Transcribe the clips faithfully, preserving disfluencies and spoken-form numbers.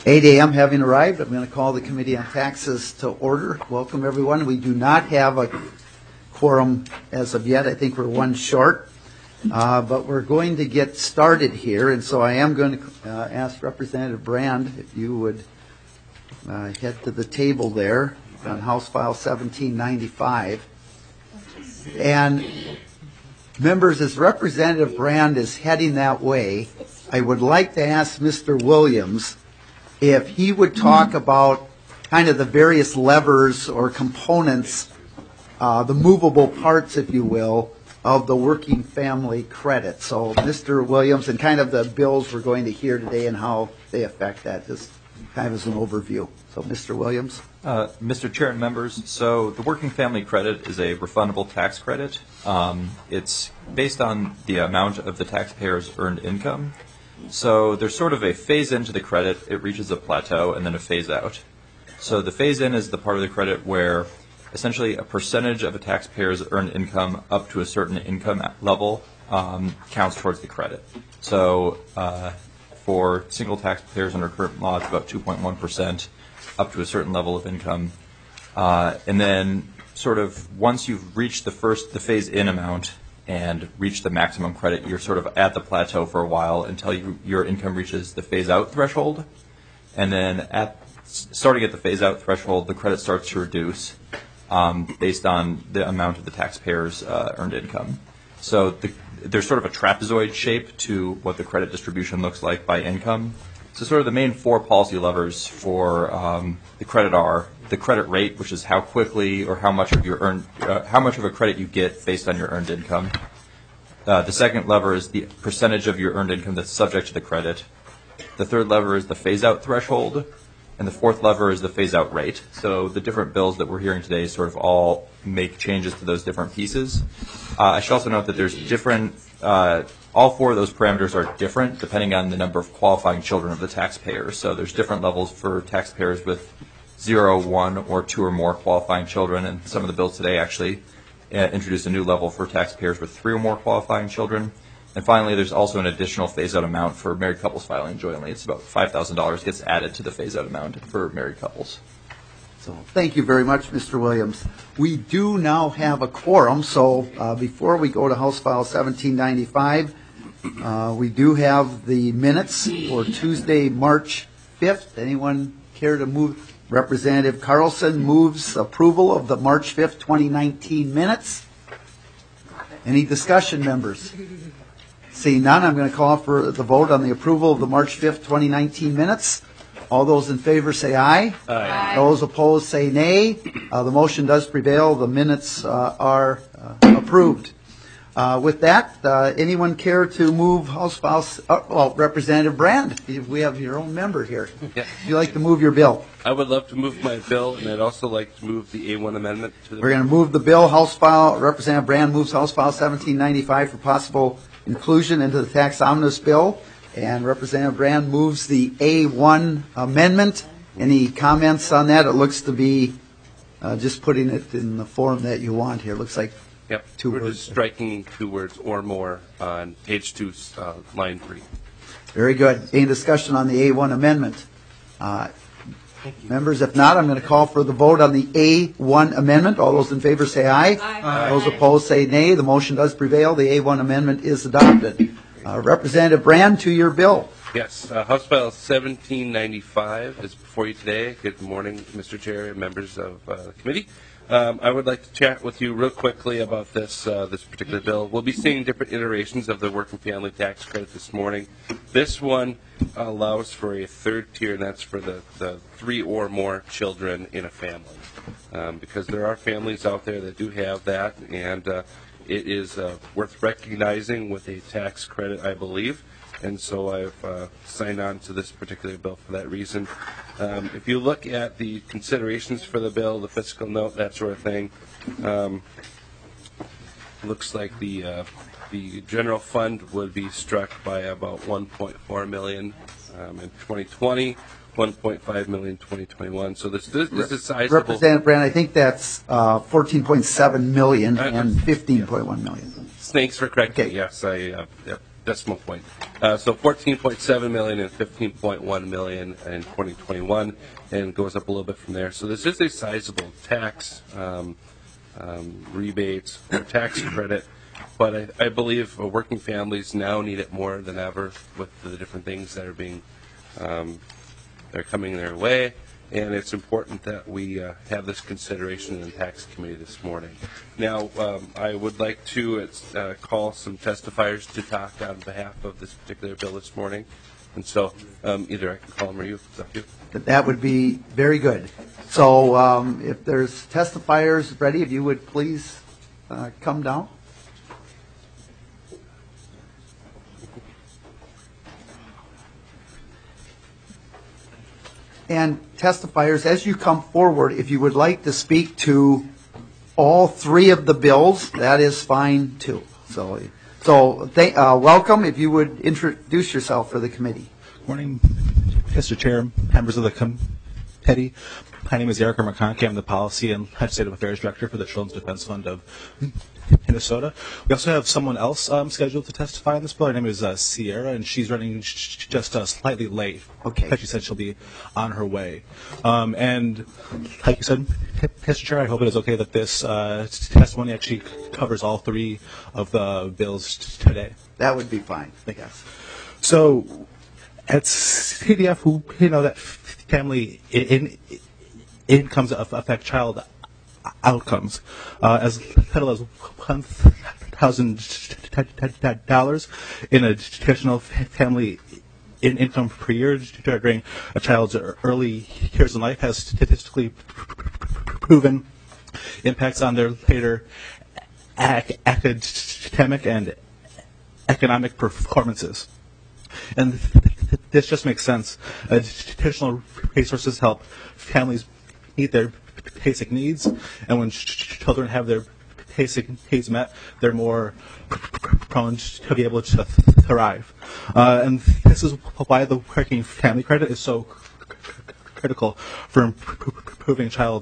eight a.m. having arrived, I'm going to call the Committee on Taxes to order. Welcome, everyone. We do not have a quorum as of yet. I think we're one short. Uh, but we're going to get started here, and so I am going to uh, ask Representative Brand if you would uh, head to the table there on House File seventeen ninety-five. And members, as Representative Brand is heading that way, I would like to ask Mister Williams if he would talk about kind of the various levers or components, uh, the movable parts, if you will, of the working family credit. So Mister Williams, and kind of the bills we're going to hear today and how they affect that, just kind of as an overview. So Mister Williams. Uh, Mister Chair and members, so the working family credit is a refundable tax credit. Um, it's based on the amount of the taxpayer's earned income. So there's sort of a phase into the credit, it reaches a plateau, and then a phase out. So the phase in is the part of the credit where essentially a percentage of a taxpayer's earned income up to a certain income level um, counts towards the credit. So uh, for single taxpayers under current law, it's about two point one percent up to a certain level of income. Uh, and then sort of once you've reached the first, the phase in amount, and reach the maximum credit, you're sort of at the plateau for a while until you, your income reaches the phase-out threshold. And then at starting at the phase-out threshold, the credit starts to reduce um, based on the amount of the taxpayer's uh, earned income. So the, there's sort of a trapezoid shape to what the credit distribution looks like by income. So sort of the main four policy levers for um, the credit are the credit rate, which is how quickly or how much of your earned, uh, how much of a credit you get based on your earned income. Uh, the second lever is the percentage of your earned income that's subject to the credit. The third lever is the phase-out threshold, and the fourth lever is the phase-out rate. So the different bills that we're hearing today sort of all make changes to those different pieces. Uh, I should also note that there's different. Uh, all four of those parameters are different depending on the number of qualifying children of the taxpayer. So there's different levels for taxpayers with zero, one, or two or more qualifying children, and some of the bills today actually uh, introduce a new level for taxpayers with three or more qualifying children. And finally, there's also an additional phase-out amount for married couples filing jointly. It's about five thousand dollars gets added to the phase-out amount for married couples. So thank you very much, Mister Williams. We do now have a quorum, so uh, before we go to House File seventeen ninety-five, uh, we do have the minutes for Tuesday, March fifth. Anyone care to move? Representative Carlson moves approval of the March fifth, twenty nineteen minutes. Any discussion, members? Seeing none, I'm going to call for the vote on the approval of the March fifth, twenty nineteen minutes. All those in favor say aye. Aye. Aye. Those opposed say nay. Uh, the motion does prevail. The minutes uh, are uh, approved. Uh, with that, uh, anyone care to move House File? Uh, well, Representative Brand, we have your own member here. Yeah. Would you like to move your bill? I would love to move my bill, and I'd also like to move the A one amendment to the. We're going to move the bill. House File. Representative Brand moves House File seventeen ninety-five for possible inclusion into the tax omnibus bill, and Representative Brand moves the A one amendment. Any comments on that? It looks to be uh, just putting it in the form that you want here. It looks like. Yep. Two We're words. just striking two words or more on page two, uh, line three. Very good. Any discussion on the A one amendment? Uh, members, if not, I'm going to call for the vote on the A one amendment. All those in favor say aye. Aye. Aye. Those opposed say nay. The motion does prevail. The A one amendment is adopted. Uh, Representative Brand, to your bill. Yes. Uh, House File seventeen ninety-five is before you today. Good morning, Mister Chair and members of uh, the committee. Um, I would like to chat with you real quickly about this uh, this particular bill. We'll be seeing different iterations of the working family tax credit this morning. This one allows for a third tier, and that's for the, the three or more children in a family. Um, because there are families out there that do have that, and uh, it is uh, worth recognizing with a tax credit, I believe. And so I've uh, signed on to this particular bill for that reason. Um, if you look at the considerations for the bill, the fiscal note, that sort of thing, um, looks like the uh, the general fund would be struck by about one point four million dollars um, in twenty twenty, one point five million dollars in twenty twenty-one. So this this, this is sizable. Representative Brand, I think that's uh, fourteen point seven million dollars I- and fifteen point one million dollars. Thanks for correcting. Okay. Yes, I uh, yep. decimal point. Uh, so fourteen point seven million and fifteen point one million in twenty twenty-one, and goes up a little bit from there. So this is a sizable tax um, um, rebates or tax credit, but I, I believe uh, working families now need it more than ever with the different things that are being um, that are coming their way. And it's important that we uh, have this consideration in the tax committee this morning. Now, um, I would like to uh, call some testifiers to talk on behalf of this particular bill this morning. And so um, either I can call them or you. It's up to you. That would be very good. So um, if there's testifiers ready, if you would please uh, come down. And testifiers, as you come forward, if you would like to speak to all three of the bills, that is fine too. So, so th- uh, welcome. If you would introduce yourself for the committee. Good morning, Mister Chair, members of the committee. My name is Erica McConkie. I'm the Policy and Legislative Affairs Director for the Children's Defense Fund of Minnesota. We also have someone else um, scheduled to testify on this bill. Her name is uh, Sierra, and she's running sh- just uh, slightly late. Okay. She said she'll be on her way. Um, and like you said, Mister Chair, I hope it is okay that this uh, testimony actually covers all three of the bills t- today. That would be fine. Thank you. Yes. So at C D F, we know that family in, in, incomes affect child outcomes. Uh, as little as one thousand dollars in a traditional family in income per year during a child's early years in life has statistically proven impacts on their later ac- academic and economic performances. And this just makes sense. Additional resources help families meet their basic needs, and when children have their basic needs met, they're more prone to be able to thrive. Uh, and this is why the working family credit is so critical for improving child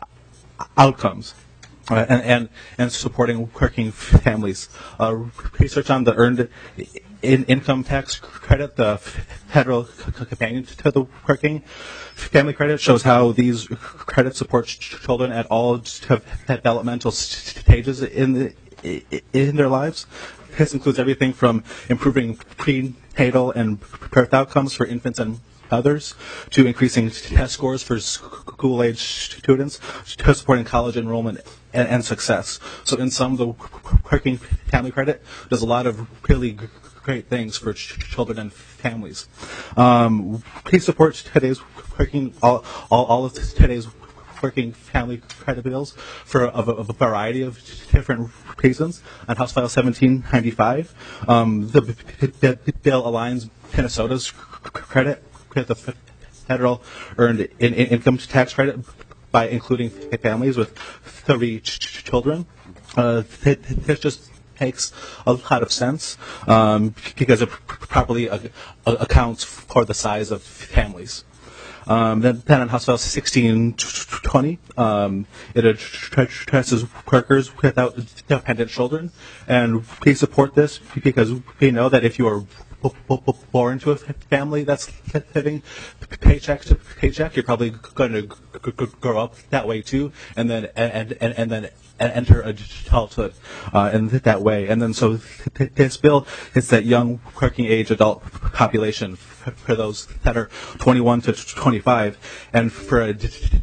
outcomes. Uh, and, and and supporting working families. Uh, research on the earned in income tax credit, the federal companion to the working family credit, shows how these credits support children at all developmental stages in the, in their lives. This includes everything from improving prenatal and birth outcomes for infants and others, to increasing test scores for school-age students, to supporting college enrollment and, and success. So in sum, the working family credit does a lot of really great things for ch- children and families. Um, please support today's working, all, all, all of today's working family credit bills for a, a variety of different reasons. On House File seventeen ninety-five, um, the, the bill aligns Minnesota's credit with the federal earned in, in income tax credit by including families with three ch- children. Uh, this just makes a lot of sense um, because it properly uh, accounts for the size of families. Um, then, then on House File sixteen twenty, um, it addresses workers without dependent children, and we support this because we know that if you are born into a family that's living paycheck to paycheck, you're probably going to grow up that way too, and then and and, and then enter adulthood uh, in that way. And then so this bill is that young working age adult population for those that are twenty-one to twenty-five, and for a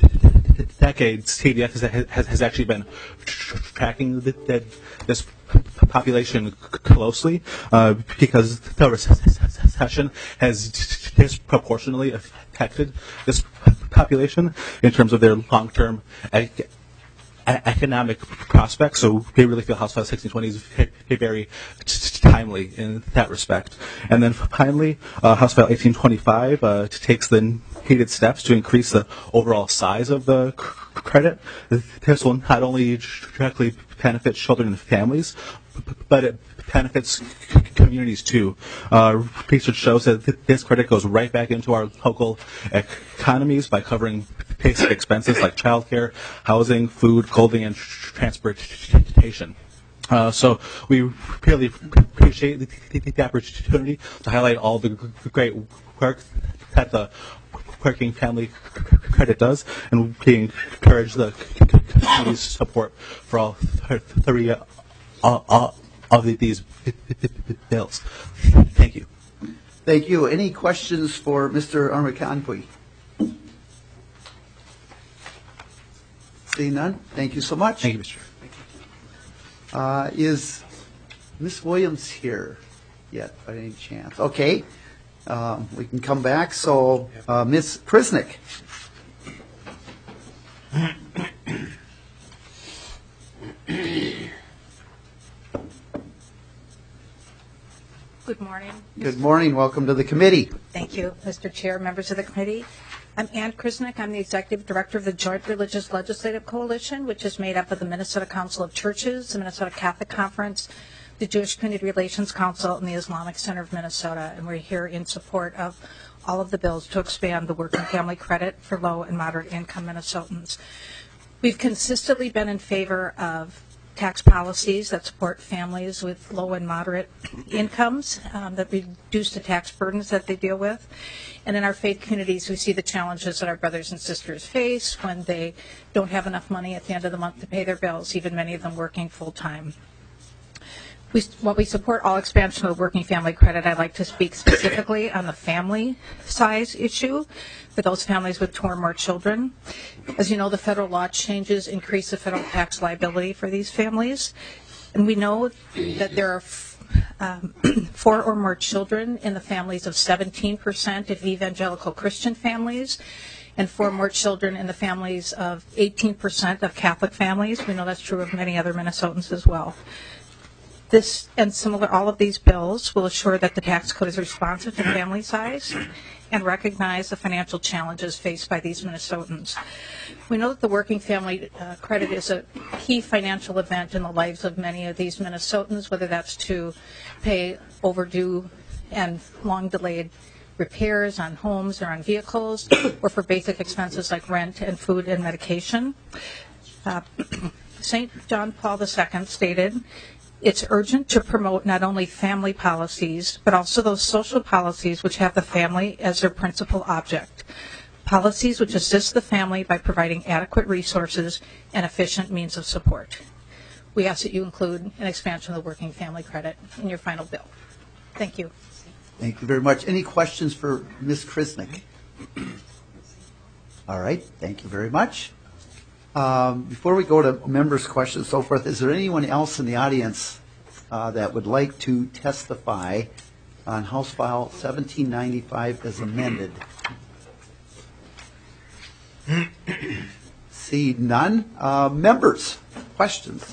decade, C D F has, has, has actually been tracking the, the, this population closely uh, because the recession has disproportionately affected this population in terms of their long-term ec- economic prospects. So we really feel House File sixteen twenty is very, very timely in that respect. And then finally, uh, House File eighteen twenty-five uh, takes the needed steps to increase the overall size of the credit. This will not only directly benefit children and families, but it benefits communities too. Uh, research shows that this credit goes right back into our local economies by covering basic expenses like childcare, housing, food, clothing, and transportation. Uh, so we really appreciate the, the, the opportunity to highlight all the g- great work that the Working Family Credit does, and we encourage the community's support for all three uh, uh, of these bills. Thank you. Thank you. Any questions for Mister Armakanpui? Seeing none, thank you so much. Thank you, Mister Chair. Uh, is Miz Williams here yet, by any chance? Okay, um, we can come back. So, uh, Miz Krisnick. Good morning. Good morning. Welcome to the committee. Thank you, Mister Chair, members of the committee. I'm Ann Krisnick. I'm the Executive Director of the Joint Religious Legislative Coalition, which is made up of the Minnesota Council of Churches, the Minnesota Catholic Conference, the Jewish Community Relations Council, and the Islamic Center of Minnesota. And we're here in support of all of the bills to expand the working family credit for low and moderate income Minnesotans. We've consistently been in favor of tax policies that support families with low and moderate incomes, um, that reduce the tax burdens that they deal with. And in our faith communities, we see the challenges that our brothers and sisters face when they don't have enough money at the end of the month to pay their bills, even many of them working full-time. We, while we support all expansion of the working family credit, I'd like to speak specifically on the family size issue for those families with two or more children. As you know, the federal law changes increase the federal tax liability for these families. And we know that there are um, four or more children in the families of seventeen percent of evangelical Christian families, and four or more children in the families of eighteen percent of Catholic families. We know that's true of many other Minnesotans as well. This and similar, all of these bills will assure that the tax code is responsive to family size and recognize the financial challenges faced by these Minnesotans. We know that the working family uh, credit is a key financial event in the lives of many of these Minnesotans, whether that's to pay overdue and long delayed repairs on homes or on vehicles, or for basic expenses like rent and food and medication. Uh, Saint John Paul the Second stated, "It's urgent to promote not only family policies, but also those social policies which have the family as their principal object. Policies which assist the family by providing adequate resources and efficient means of support." We ask that you include an expansion of the working family credit in your final bill. Thank you. Thank you very much. Any questions for Miz Krisnick? All right. Thank you very much. Um, before we go to members' questions and so forth, is there anyone else in the audience uh, that would like to testify on House File seventeen ninety-five as amended? See none. Uh, members, questions?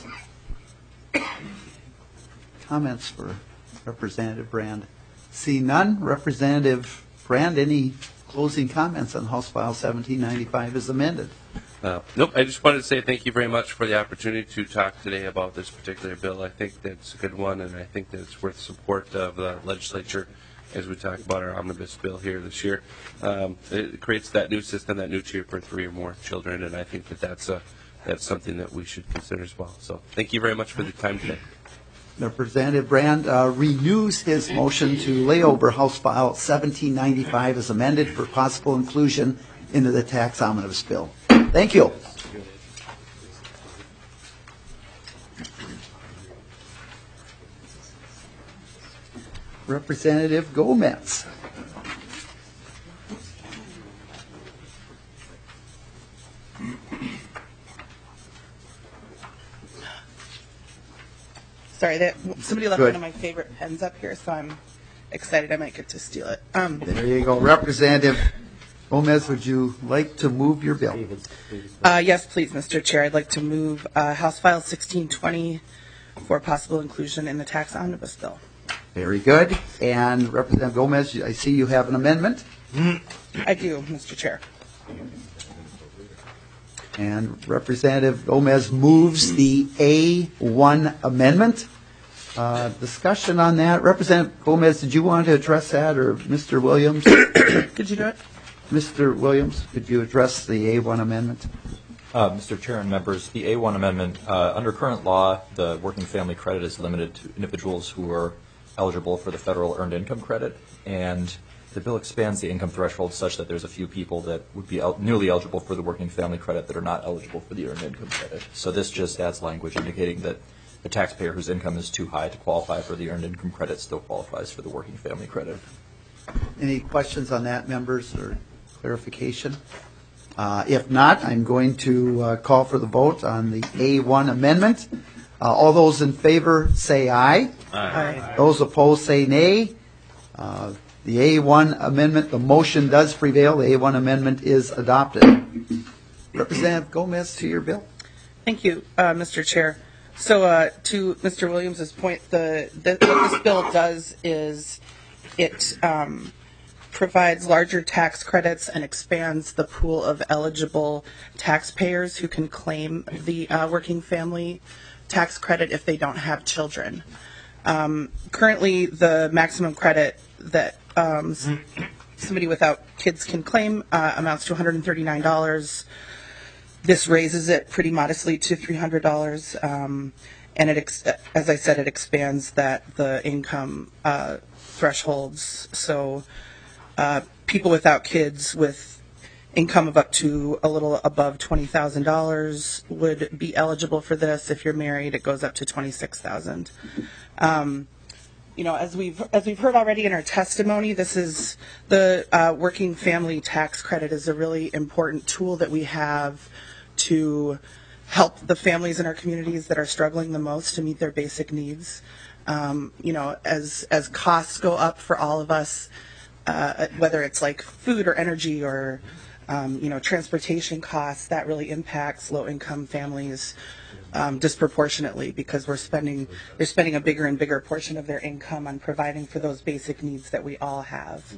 Comments for Representative Brand? See none. Representative Brand, any closing comments on House File seventeen ninety-five as amended? Uh, nope, I just wanted to say thank you very much for the opportunity to talk today about this particular bill. I think that it's a good one, and I think that it's worth support of the legislature as we talk about our omnibus bill here this year. Um, it creates that new system, that new tier for three or more children, and I think that that's, a, that's something that we should consider as well. So thank you very much for the time today. Representative Brand uh, renews his motion to lay over House File seventeen ninety-five as amended for possible inclusion into the tax omnibus bill. Thank you. Representative Gomez. Sorry, that somebody left Good. one of my favorite pens up here, so I'm excited I might get to steal it. Um, There you go. Representative Gomez, would you like to move your bill? uh, yes, please, Mister Chair. I'd like to move uh, House File sixteen twenty for possible inclusion in the tax omnibus bill. Very good. And Representative Gomez, I see you have an amendment. I do, Mister Chair. And Representative Gomez moves the A one amendment. Uh, discussion on that. Representative Gomez, did you want to address that, or Mister Williams? Could you do it? Mister Williams, could you address the A one amendment? Uh, Mister Chair and members, the A one amendment, uh, under current law, the working family credit is limited to individuals who are eligible for the federal earned income credit, and the bill expands the income threshold such that there's a few people that would be el- newly eligible for the working family credit that are not eligible for the earned income credit. So this just adds language indicating that the taxpayer whose income is too high to qualify for the earned income credit still qualifies for the working family credit. Any questions on that, members, or clarification? Uh, if not, I'm going to uh, call for the vote on the A one amendment. Uh, all those in favor say aye. Aye. Those opposed say nay. Uh, the A one amendment, the motion does prevail. The A one amendment is adopted. Representative Gomez, to your bill. Thank you, uh, Mister Chair. So uh, to Mister Williams' point, the, the what this bill does is it um, provides larger tax credits and expands the pool of eligible taxpayers who can claim the uh, working family tax credit if they don't have children. Um, currently, the maximum credit that um, s- somebody without kids can claim uh, amounts to one hundred thirty-nine dollars. This raises it pretty modestly to three hundred dollars, um, and it, ex- as I said, it expands that the income uh, thresholds. So uh, people without kids with income of up to a little above twenty thousand dollars would be eligible for this. If you're married, it goes up to twenty-six thousand dollars. Um, you know, as we've as we've heard already in our testimony, this is the uh, working family tax credit is a really important tool that we have to help the families in our communities that are struggling the most to meet their basic needs. Um, you know, as as costs go up for all of us, uh, whether it's like food or energy or um, you know transportation costs, that really impacts low-income families um, disproportionately because we're spending they're spending a bigger and bigger portion of their income on providing for those basic needs that we all have.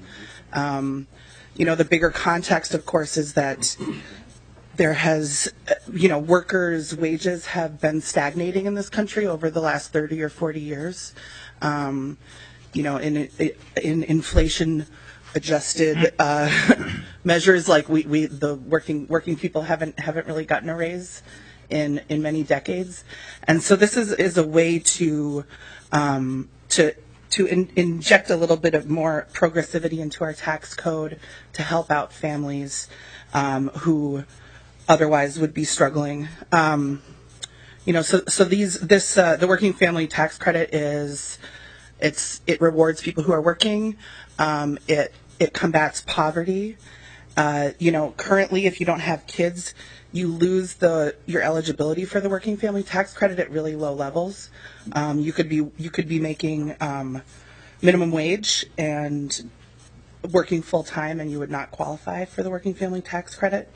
Um, you know, the bigger context, of course, is that there has, you know, workers' wages have been stagnating in this country over the last thirty or forty years. Um, you know, in in inflation adjusted uh, measures, like we, we the working working people haven't haven't really gotten a raise in in many decades, and so this is is a way to um, to to in, inject a little bit of more progressivity into our tax code to help out families um, who otherwise would be struggling. Um, you know, so so these this uh, the working family tax credit is it's it rewards people who are working. Um, it it combats poverty. Uh, you know, currently, if you don't have kids, you lose the your eligibility for the working family tax credit at really low levels. Um, you could be you could be making um, minimum wage and working full time, and you would not qualify for the working family tax credit.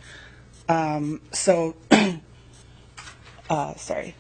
Um, so, uh, sorry.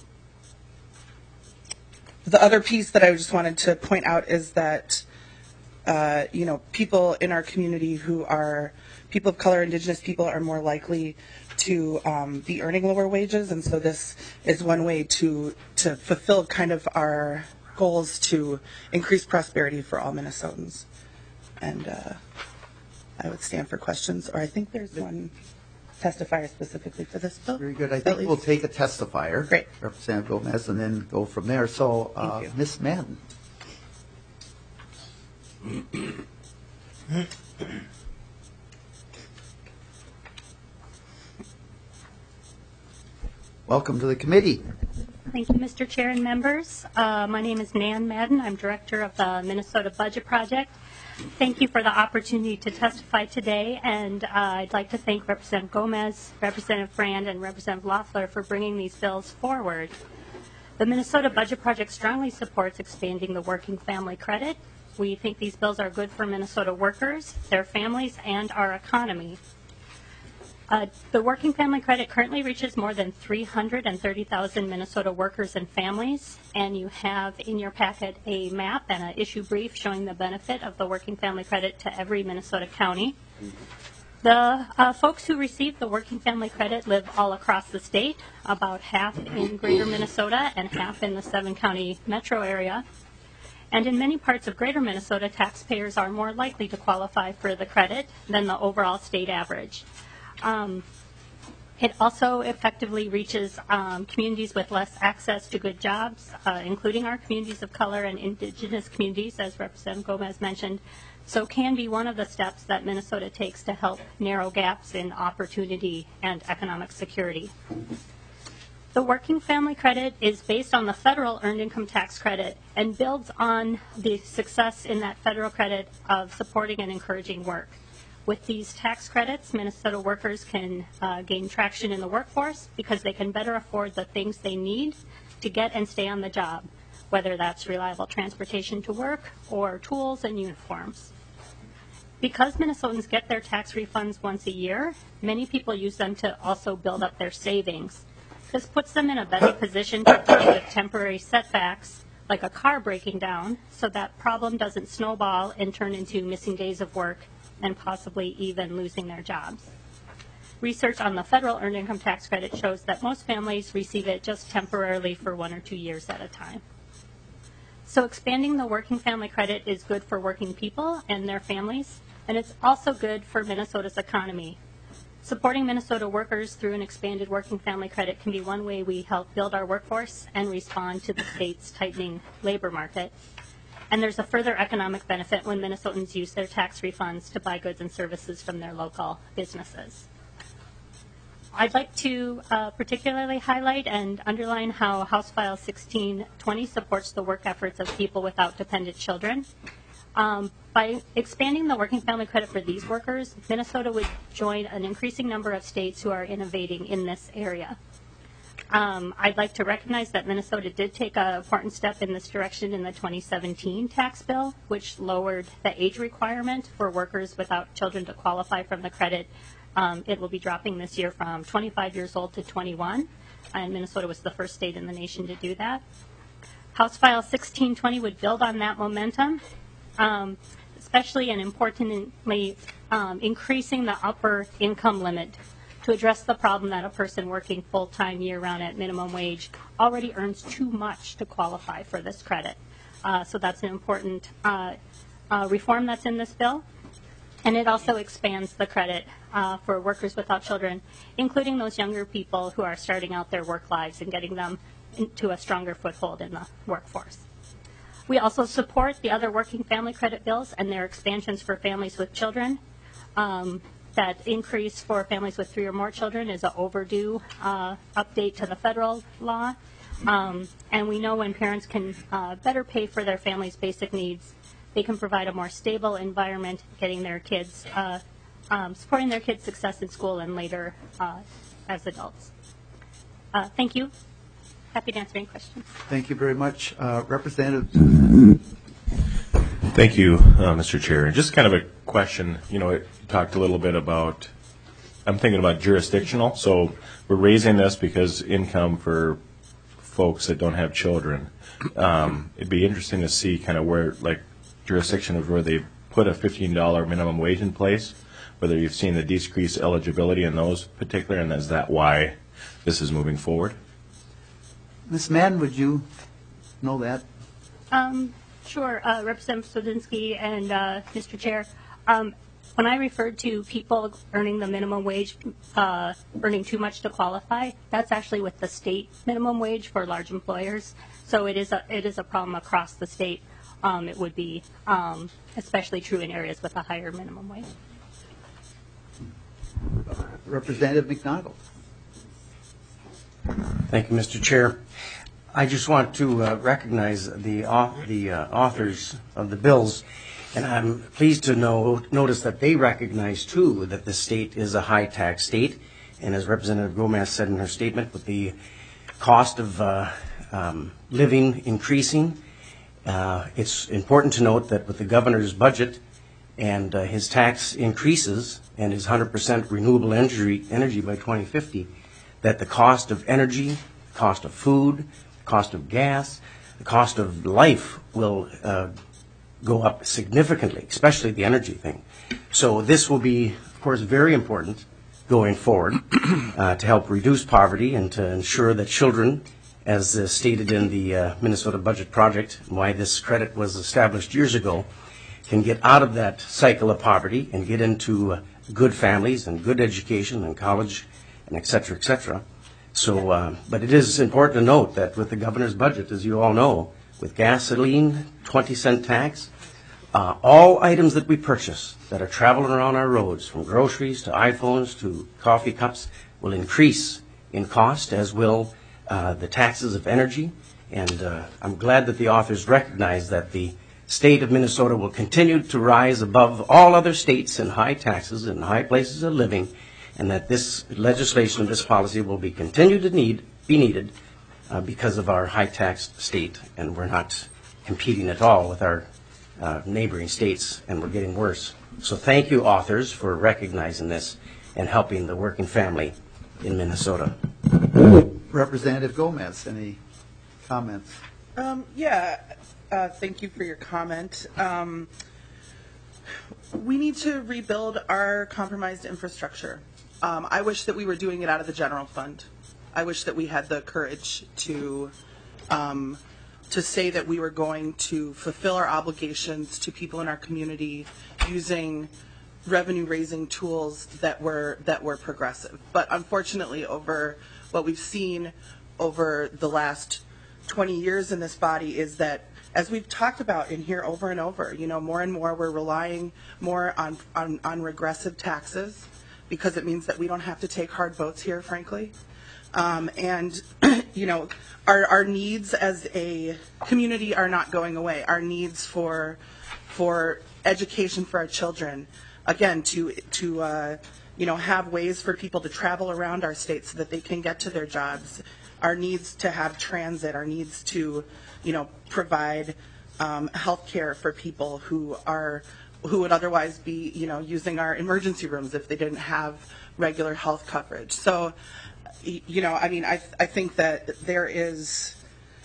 The other piece that I just wanted to point out is that, uh, you know, people in our community who are people of color, Indigenous people, are more likely to um, be earning lower wages, and so this is one way to to fulfill kind of our goals to increase prosperity for all Minnesotans. And uh, I would stand for questions, or I think there's one testifier specifically for this bill. Very good. I At think least. we'll take a testifier, Great. Representative Gomez, and then go from there. So, uh, Thank you. Miz Madden. Welcome to the committee. Thank you, Mister Chair and members. Uh, my name is Nan Madden. I'm director of the Minnesota Budget Project. Thank you for the opportunity to testify today, and uh, I'd like to thank Representative Gomez, Representative Frand, and Representative Loeffler for bringing these bills forward. The Minnesota Budget Project strongly supports expanding the working family credit. We think these bills are good for Minnesota workers, their families, and our economy. Uh, the working family credit currently reaches more than three hundred thirty thousand Minnesota workers and families, and you have in your packet a map and an issue brief showing the benefit of the working family credit to every Minnesota county. The uh, folks who receive the working family credit live all across the state, about half in greater Minnesota and half in the seven county metro area. And in many parts of greater Minnesota, taxpayers are more likely to qualify for the credit than the overall state average. Um, It also effectively reaches um, communities with less access to good jobs, uh, including our communities of color and indigenous communities, as Representative Gomez mentioned. So can be one of the steps that Minnesota takes to help narrow gaps in opportunity and economic security. The Working Family Credit is based on the federal Earned Income Tax Credit and builds on the success in that federal credit of supporting and encouraging work. With these tax credits, Minnesota workers can uh, gain traction in the workforce because they can better afford the things they need to get and stay on the job, whether that's reliable transportation to work or tools and uniforms. Because Minnesotans get their tax refunds once a year, many people use them to also build up their savings. This puts them in a better position to deal with temporary setbacks, like a car breaking down, so that problem doesn't snowball and turn into missing days of work and possibly even losing their jobs. Research on the federal Earned Income Tax Credit shows that most families receive it just temporarily for one or two years at a time. So expanding the Working Family Credit is good for working people and their families, and it's also good for Minnesota's economy. Supporting Minnesota workers through an expanded Working Family Credit can be one way we help build our workforce and respond to the state's tightening labor market. And there's a further economic benefit when Minnesotans use their tax refunds to buy goods and services from their local businesses. I'd like to uh, particularly highlight and underline how House File sixteen twenty supports the work efforts of people without dependent children. Um, by expanding the Working Family Credit for these workers, Minnesota would join an increasing number of states who are innovating in this area. Um, I'd like to recognize that Minnesota did take an important step in this direction in the twenty seventeen tax bill, which lowered the age requirement for workers without children to qualify from the credit. Um, it will be dropping this year from twenty-five years old to twenty-one, and Minnesota was the first state in the nation to do that. House File sixteen twenty would build on that momentum, um, especially and importantly um, increasing the upper income limit to address the problem that a person working full-time year-round at minimum wage already earns too much to qualify for this credit. Uh, so that's an important uh, uh, reform that's in this bill. And it also expands the credit uh, for workers without children, including those younger people who are starting out their work lives and getting them into a stronger foothold in the workforce. We also support the other Working Family Credit bills and their expansions for families with children. Um, That increase for families with three or more children is an overdue uh, update to the federal law. Um, and we know when parents can uh, better pay for their family's basic needs, they can provide a more stable environment, getting their kids, uh, um, supporting their kids' success in school and later uh, as adults. Uh, thank you. Happy to answer any questions. Thank you very much. Uh, Representative. Thank you, uh, Mister Chair. Just kind of a question, you know, it talked a little bit about, I'm thinking about jurisdictional. So we're raising this because income for folks that don't have children. Um, it'd be interesting to see kind of where, like, jurisdiction of where they put a fifteen dollar minimum wage in place, whether you've seen the decreased eligibility in those particular, and is that why this is moving forward? Miz Madden, would you know that? Um, sure, uh, Representative Sodinsky and uh, Mister Chair. Um, when I referred to people earning the minimum wage, uh, earning too much to qualify, that's actually with the state minimum wage for large employers. So it is a it is a problem across the state. Um, it would be um, especially true in areas with a higher minimum wage. Representative McDonald. Thank you, Mister Chair. I just want to uh, recognize the au- the uh, authors of the bills, and I'm pleased to know notice that they recognize too that the state is a high tax state, and as Representative Gomez said in her statement, with the cost of uh, um, living increasing, uh, it's important to note that with the governor's budget and uh, his tax increases and his one hundred percent renewable energy energy by twenty fifty, that the cost of energy, cost of food, cost of gas, the cost of life will uh, go up significantly, especially the energy thing. So this will be, of course, very important going forward uh, to help reduce poverty and to ensure that children, as uh, stated in the uh, Minnesota Budget Project, why this credit was established years ago, can get out of that cycle of poverty and get into uh, good families and good education and college and et cetera, et cetera. So, uh, but it is important to note that with the governor's budget, as you all know, with gasoline, twenty cent tax, uh, all items that we purchase that are traveling around our roads, from groceries to iPhones to coffee cups, will increase in cost, as will uh, the taxes of energy. And uh, I'm glad that the authors recognize that the state of Minnesota will continue to rise above all other states in high taxes and high places of living, and that this legislation, this policy will be continued to need, be needed uh, because of our high taxed state, and we're not competing at all with our uh, neighboring states, and we're getting worse. So thank you, authors, for recognizing this and helping the working family in Minnesota. Representative Gomez, any comments? Um, yeah, uh, thank you for your comment. Um, we need to rebuild our compromised infrastructure. Um, I wish that we were doing it out of the general fund. I wish that we had the courage to um, to say that we were going to fulfill our obligations to people in our community using revenue-raising tools that were that were progressive. But unfortunately, over what we've seen over the last twenty years in this body is that, as we've talked about in here over and over, you know, more and more we're relying more on on, on regressive taxes, because it means that we don't have to take hard votes here, frankly. Um, and, you know, our, our needs as a community are not going away. Our needs for for education for our children, again, to, to uh, you know, have ways for people to travel around our state so that they can get to their jobs, our needs to have transit, our needs to, you know, provide um, health care for people who are who would otherwise be, you know, using our emergency rooms if they didn't have regular health coverage. So, you know, I mean, I I think that there is,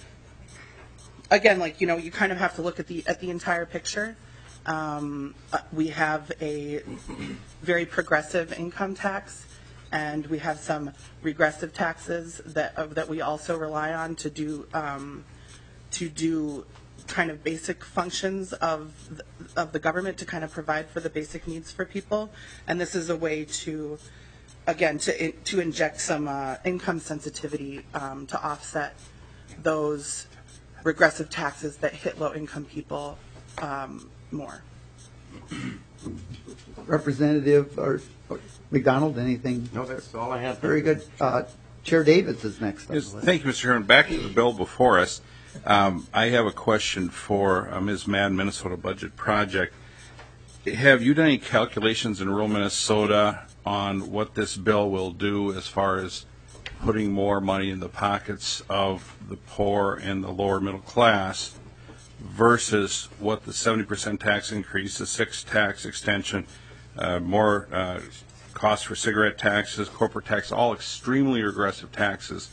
again, like, you know, you kind of have to look at the at the entire picture. Um, we have a very progressive income tax, and we have some regressive taxes that uh, that we also rely on to do um, to do kind of basic functions of the, of the government, to kind of provide for the basic needs for people. And this is a way to, again, to to inject some uh, income sensitivity um, to offset those regressive taxes that hit low-income people um, more. Representative or, or McDonald, anything? No, that's all I have. Very good. Uh, Chair Davids is next. Yes, thank you, Mister Chairman. Back to the bill before us. Um, I have a question for uh, Miz Madden, Minnesota Budget Project. Have you done any calculations in rural Minnesota on what this bill will do as far as putting more money in the pockets of the poor and the lower middle class versus what the seventy percent tax increase, the six tax extension, uh, more uh, costs for cigarette taxes, corporate tax, all extremely regressive taxes?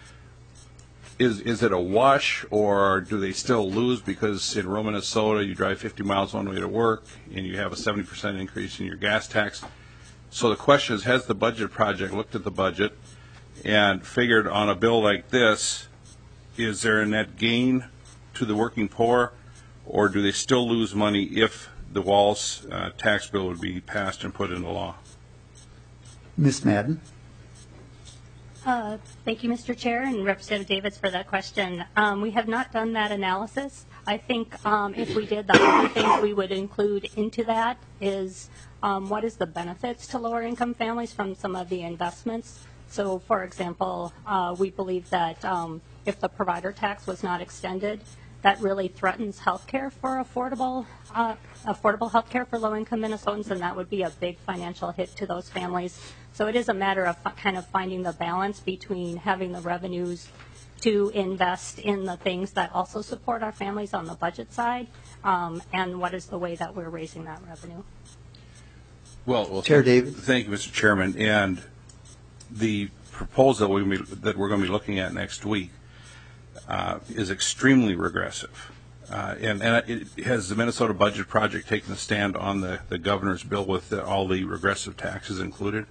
Is is it a wash, or do they still lose because in rural Minnesota you drive fifty miles one way to work and you have a seventy percent increase in your gas tax? So the question is, has the budget project looked at the budget and figured on a bill like this, is there a net gain to the working poor, or do they still lose money if the Walz uh, tax bill would be passed and put into law? Miz Madden. Uh, Thank you, Mister Chair, and Representative Davids for that question. Um, we have not done that analysis. I think um, if we did, the other things we would include into that is um, what is the benefits to lower income families from some of the investments. So, for example, uh, we believe that um, if the provider tax was not extended, that really threatens health care for affordable uh, affordable health care for low-income Minnesotans, and that would be a big financial hit to those families. So it is a matter of kind of finding the balance between having the revenues to invest in the things that also support our families on the budget side, um, and what is the way that we're raising that revenue. Well, well Chair David. Thank you, Mister Chairman. And the proposal we, that we're going to be looking at next week uh, is extremely regressive. Uh, and and it, has the Minnesota Budget Project taken a stand on the, the governor's bill with the, all the regressive taxes included?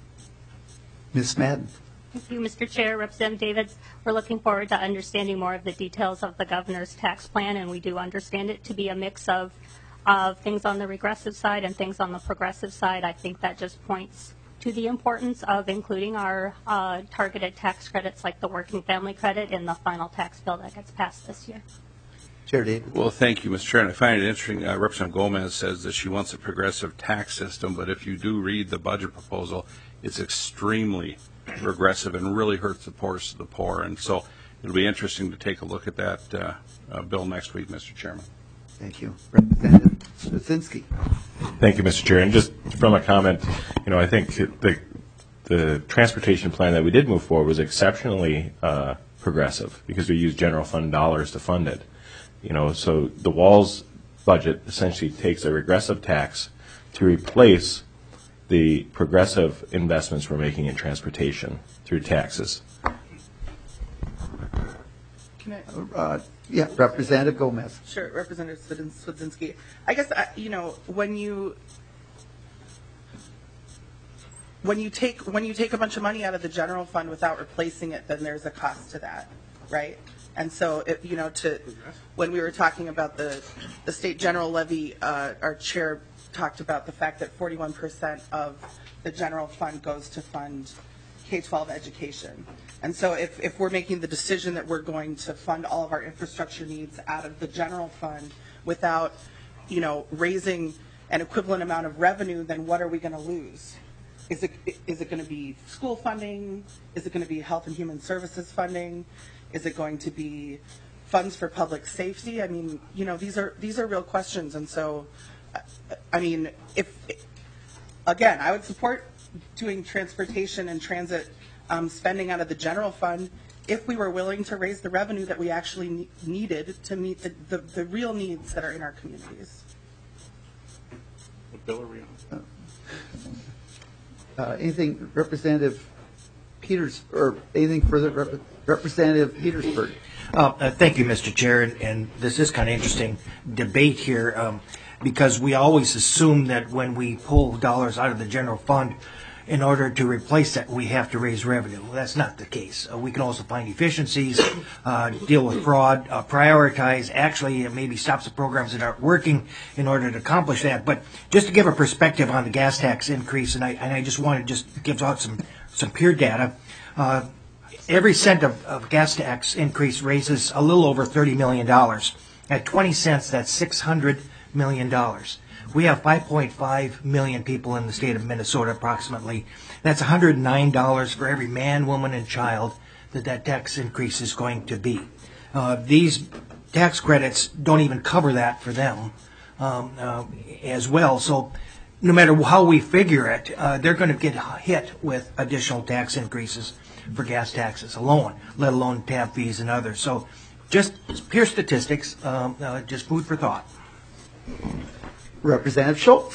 Miz Madden. Thank you, Mister Chair. Representative Davids, we're looking forward to understanding more of the details of the governor's tax plan, and we do understand it to be a mix of, of things on the regressive side and things on the progressive side. I think that just points to the importance of including our uh, targeted tax credits like the working family credit in the final tax bill that gets passed this year. Chair David. Well, thank you, Mister Chair. And I find it interesting, uh, Representative Gomez says that she wants a progressive tax system, but if you do read the budget proposal, it's extremely regressive and really hurts the poorest of the poor. And so it'll be interesting to take a look at that uh, uh, bill next week, Mister Chairman. Thank you. Representative Straczynski. Thank you, Mister Chair. And just from a comment, you know, I think the the transportation plan that we did move forward was exceptionally uh, progressive because we used general fund dollars to fund it. You know, so the Walls budget essentially takes a regressive tax to replace the progressive investments we're making in transportation through taxes. Can I, Uh, yeah, Representative Gomez. Sure, Representative Swedzinski. I guess, I- you know, when you, when you take, when you take a bunch of money out of the general fund without replacing it, then there's a cost to that, right? And so, it, you know, to, when we were talking about the, the state general levy, uh, our chair talked about the fact that forty-one percent of the general fund goes to fund K twelve education. And so if, if we're making the decision that we're going to fund all of our infrastructure needs out of the general fund without, you know, raising an equivalent amount of revenue, then what are we going to lose? Is it, is it going to be school funding? Is it going to be health and human services funding? Is it going to be funds for public safety? I mean, you know, these are, these are real questions. And so, I mean, if, again, I would support doing transportation and transit um, spending out of the general fund if we were willing to raise the revenue that we actually ne- needed to meet the, the, the real needs that are in our communities. What bill are we on? Uh, anything, Representative Peters, or anything further, Rep- Representative Petersburg? Uh, uh, thank you, Mister Chair, and, and this is kind of interesting debate here um, because we always assume that when we pull dollars out of the general fund in order to replace that, we have to raise revenue. Well, that's not the case. Uh, we can also find efficiencies, uh, deal with fraud, uh, prioritize, actually uh, maybe stop some programs that aren't working in order to accomplish that. But just to give a perspective on the gas tax increase, and I, and I just want to just give out some, some peer data, uh, every cent of, of gas tax increase raises a little over thirty million dollars. At twenty cents, that's six hundred million dollars. We have five point five million people in the state of Minnesota approximately. That's one hundred nine dollars for every man, woman, and child that that tax increase is going to be. Uh, these tax credits don't even cover that for them um, uh, as well. So no matter how we figure it, uh, they're going to get hit with additional tax increases for gas taxes alone, let alone tab fees and others. So just pure statistics, um, uh, just food for thought. Representative Schultz.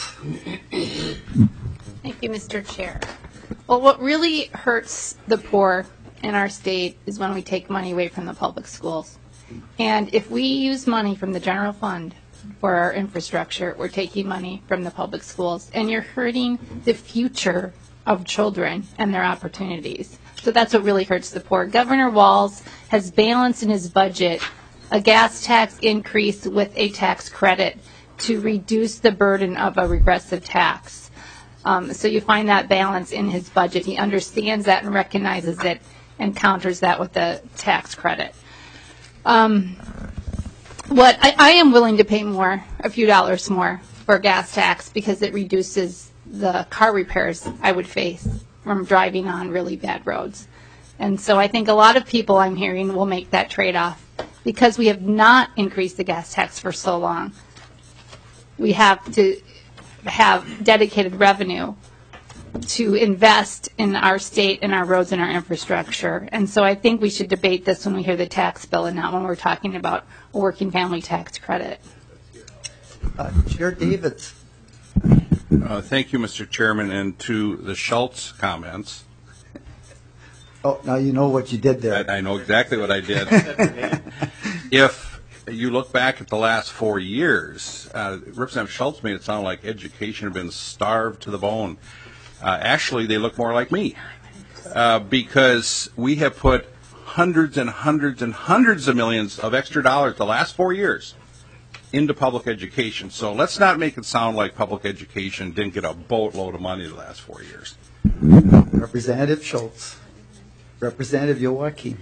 Thank you, Mister Chair. Well, what really hurts the poor in our state is when we take money away from the public schools. And if we use money from the general fund for our infrastructure, we're taking money from the public schools, and you're hurting the future of children and their opportunities. So that's what really hurts the poor. Governor Walz has balanced in his budget a gas tax increase with a tax credit to reduce the burden of a regressive tax. Um, so you find that balance in his budget. He understands that and recognizes it and counters that with the tax credit. Um, what I, I am willing to pay more, a few dollars more for gas tax because it reduces the car repairs I would face from driving on really bad roads. And so I think a lot of people I'm hearing will make that trade-off because we have not increased the gas tax for so long. We have to have dedicated revenue to invest in our state and our roads and our infrastructure. And so I think we should debate this when we hear the tax bill and not when we're talking about a working family tax credit. Uh, Chair Davids. Uh, thank you, Mister Chairman, and to the Schultz comments. Oh, now you know what you did there. I, I know exactly what I did. If you look back at the last four years, uh, Representative Schultz made it sound like education had been starved to the bone. Uh, actually, they look more like me uh, because we have put hundreds and hundreds and hundreds of millions of extra dollars the last four years into public education. So let's not make it sound like public education didn't get a boatload of money the last four years. Representative Schultz. Representative Joachim.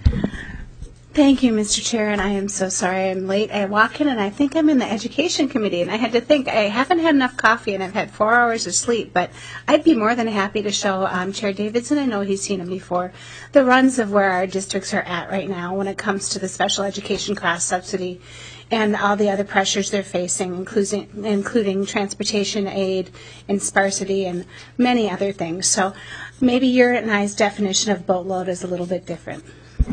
Thank you, Mister Chair, and I am so sorry I'm late. I walk in and I think I'm in the Education Committee, and I had to think I haven't had enough coffee and I've had four hours of sleep, but I'd be more than happy to show um, Chair Davidson, I know he's seen them before, the runs of where our districts are at right now when it comes to the special education class subsidy and all the other pressures they're facing, including, including transportation aid and sparsity and many other things. So maybe your and I's definition of boatload is a little bit different.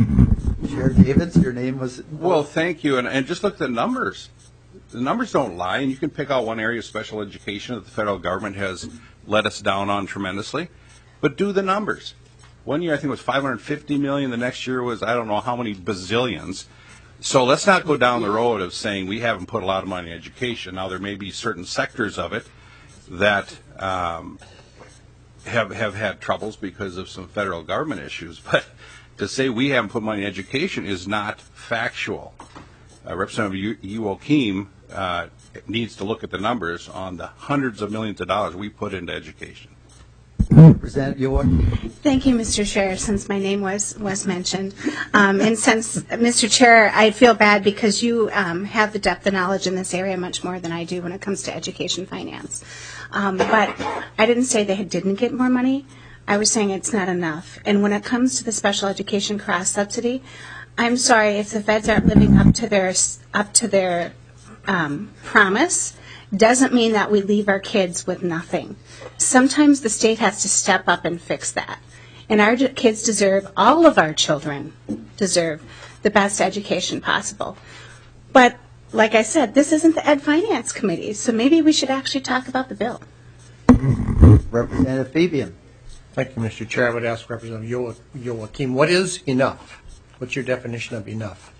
Chair Davids, your name was... Well, thank you. And, and just look at the numbers. The numbers don't lie, and you can pick out one area of special education that the federal government has let us down on tremendously. But do the numbers. One year I think it was five hundred fifty million dollars. The next year was I don't know how many bazillions. So let's not go down the road of saying we haven't put a lot of money in education. Now, there may be certain sectors of it that um, have, have had troubles because of some federal government issues, but to say we haven't put money in education is not factual. Uh, Representative Joachim uh, needs to look at the numbers on the hundreds of millions of dollars we put into education. Representative Joachim. Thank you, Mister Chair, since my name was, was mentioned. Um, and since, Mister Chair, I feel bad because you um, have the depth of knowledge in this area much more than I do when it comes to education finance. Um, but I didn't say they didn't get more money. I was saying it's not enough. And when it comes to the special education cross subsidy, I'm sorry if the feds aren't living up to their up to their um, promise. Doesn't mean that we leave our kids with nothing. Sometimes the state has to step up and fix that. And our kids deserve, all of our children deserve the best education possible. But like I said, this isn't the Ed Finance Committee, so maybe we should actually talk about the bill. Representative Fabian. Thank you, Mister Chair. I would ask Representative Yo- Joachim, what is enough? What's your definition of enough?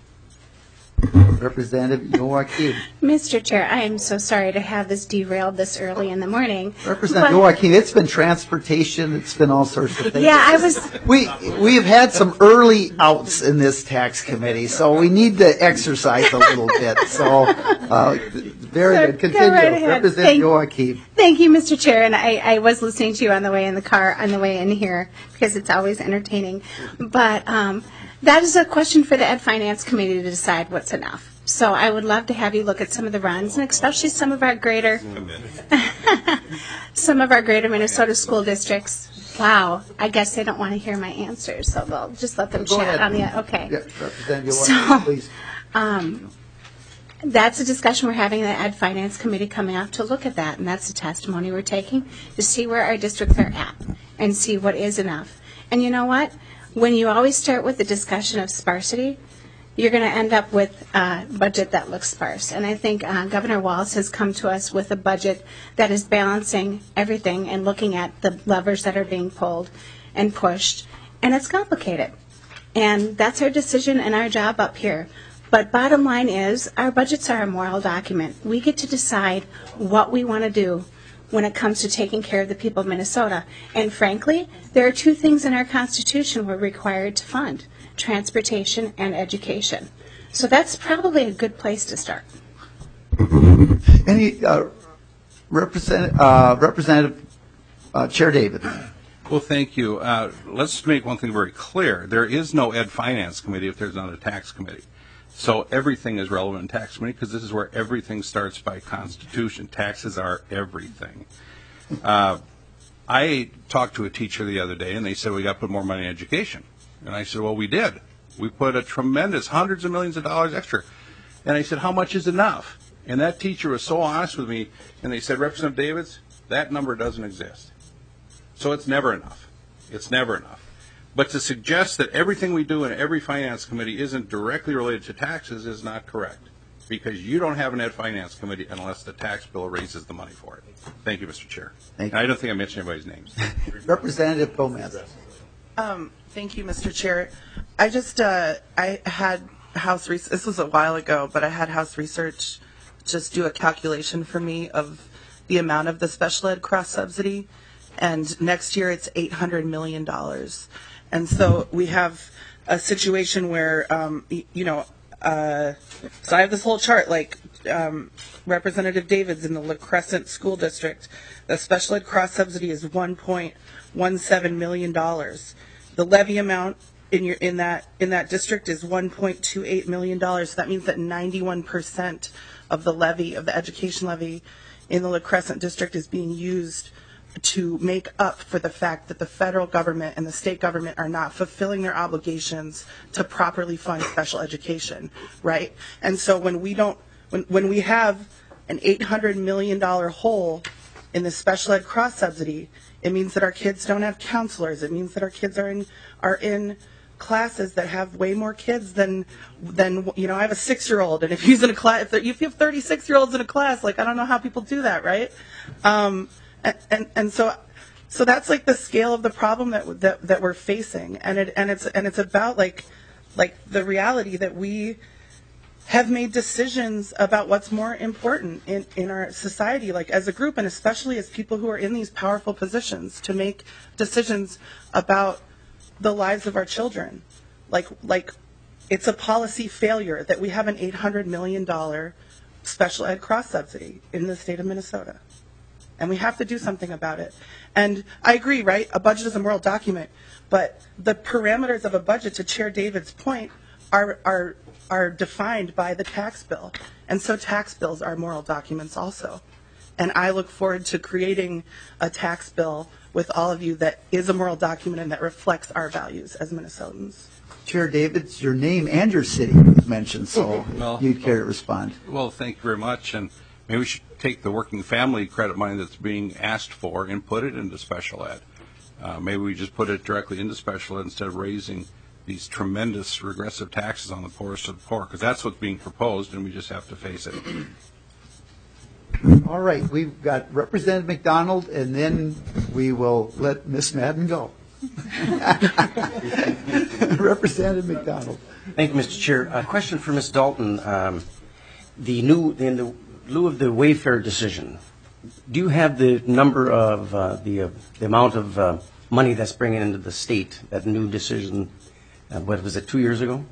Representative Joachim. Mister Chair, I am so sorry to have this derailed this early in the morning. Representative Joachim, it's been transportation, it's been all sorts of things. Yeah, I was... We, we've had some early outs in this tax committee, so we need to exercise a little bit. So, uh, very Sir, good. Continue. go right ahead. Representative Thank- Joachim. Thank you, Mister Chair, and I, I was listening to you on the way in the car, on the way in here, because it's always entertaining. But um, that is a question for the Ed Finance Committee to decide what's enough. So I would love to have you look at some of the runs, and especially some of our greater, some of our greater Minnesota school districts. Wow, I guess they don't want to hear my answers, so they'll just let them Go chat ahead. on the, okay. Yeah, Representative So- Joachim, please. Um, that's a discussion we're having in the Ed Finance Committee coming up to look at that, and that's the testimony we're taking to see where our districts are at and see what is enough. And you know what? When you always start with the discussion of sparsity, you're going to end up with a budget that looks sparse. And I think uh, Governor Walz has come to us with a budget that is balancing everything and looking at the levers that are being pulled and pushed, and it's complicated. And that's our decision and our job up here. But bottom line is, our budgets are a moral document. We get to decide what we want to do when it comes to taking care of the people of Minnesota. And frankly, there are two things in our Constitution we're required to fund: transportation and education. So that's probably a good place to start. Any uh, represent, uh, Representative uh, Chair David. Well, thank you. Uh, let's make one thing very clear. There is no Ed Finance Committee if there's not a tax committee. So everything is relevant in tax committee because this is where everything starts by Constitution. Taxes are everything. Uh, I talked to a teacher the other day, and they said we got to put more money in education. And I said, well, we did. We put a tremendous hundreds of millions of dollars extra. And I said, how much is enough? And that teacher was so honest with me, and they said, Representative Davids, that number doesn't exist. So it's never enough. It's never enough. But to suggest that everything we do in every finance committee isn't directly related to taxes is not correct, because you don't have an Ed Finance Committee unless the tax bill raises the money for it. Thank you, Mister Chair. Thank you. I don't think I mentioned anybody's names. Representative Gomez. Um, thank you, Mister Chair. I just, uh, I had House research, this was a while ago, but I had House Research just do a calculation for me of the amount of the special ed cross subsidy, and next year it's eight hundred million dollars. And so we have a situation where, um, y- you know, uh, so I have this whole chart, like um, Representative Davids in the La Crescent School District, the special ed cross subsidy is one point one seven million dollars. The levy amount in your in that in that district is one point two eight million dollars. So that means that ninety-one percent of the levy of the education levy in the La Crescent district is being used to make up for the fact that the federal government and the state government are not fulfilling their obligations to properly fund special education, right? And so when we don't, when, when we have an eight hundred million dollars hole in the special ed cross subsidy, it means that our kids don't have counselors. It means that our kids are in, are in classes that have way more kids than, than, you know, I have a six-year-old, and if he's in a class, if, if you have thirty-six-year-olds in a class, like, I don't know how people do that, right? Um, And, and and so so that's like the scale of the problem that that that we're facing, and it and it's and it's about like like the reality that we have made decisions about what's more important in in our society, like as a group, and especially as people who are in these powerful positions, to make decisions about the lives of our children. Like like it's a policy failure that we have an eight hundred million dollars special ed cross subsidy in the state of Minnesota. And we have to do something about it. And I agree, right? A budget is a moral document, but the parameters of a budget, to Chair David's point, are are are defined by the tax bill. And so tax bills are moral documents also. And I look forward to creating a tax bill with all of you that is a moral document and that reflects our values as Minnesotans. Chair Davids, your name and your city was mentioned, so well, you'd care to respond. Well, thank you very much. And maybe we should take the working family credit money that's being asked for and put it into special ed. Uh, maybe we just put it directly into special ed instead of raising these tremendous regressive taxes on the poorest of the poor, because that's what's being proposed, and we just have to face it. All right, we've got Representative McDonald, and then we will let Miz Madden go. Representative McDonald. Thank you, Mister Chair. A question for Miz Dalton. Um, the new in the lieu of the Wayfair decision, do you have the number of uh, the uh, the amount of uh, money that's bringing into the state? That new decision, uh, what was it, two years ago?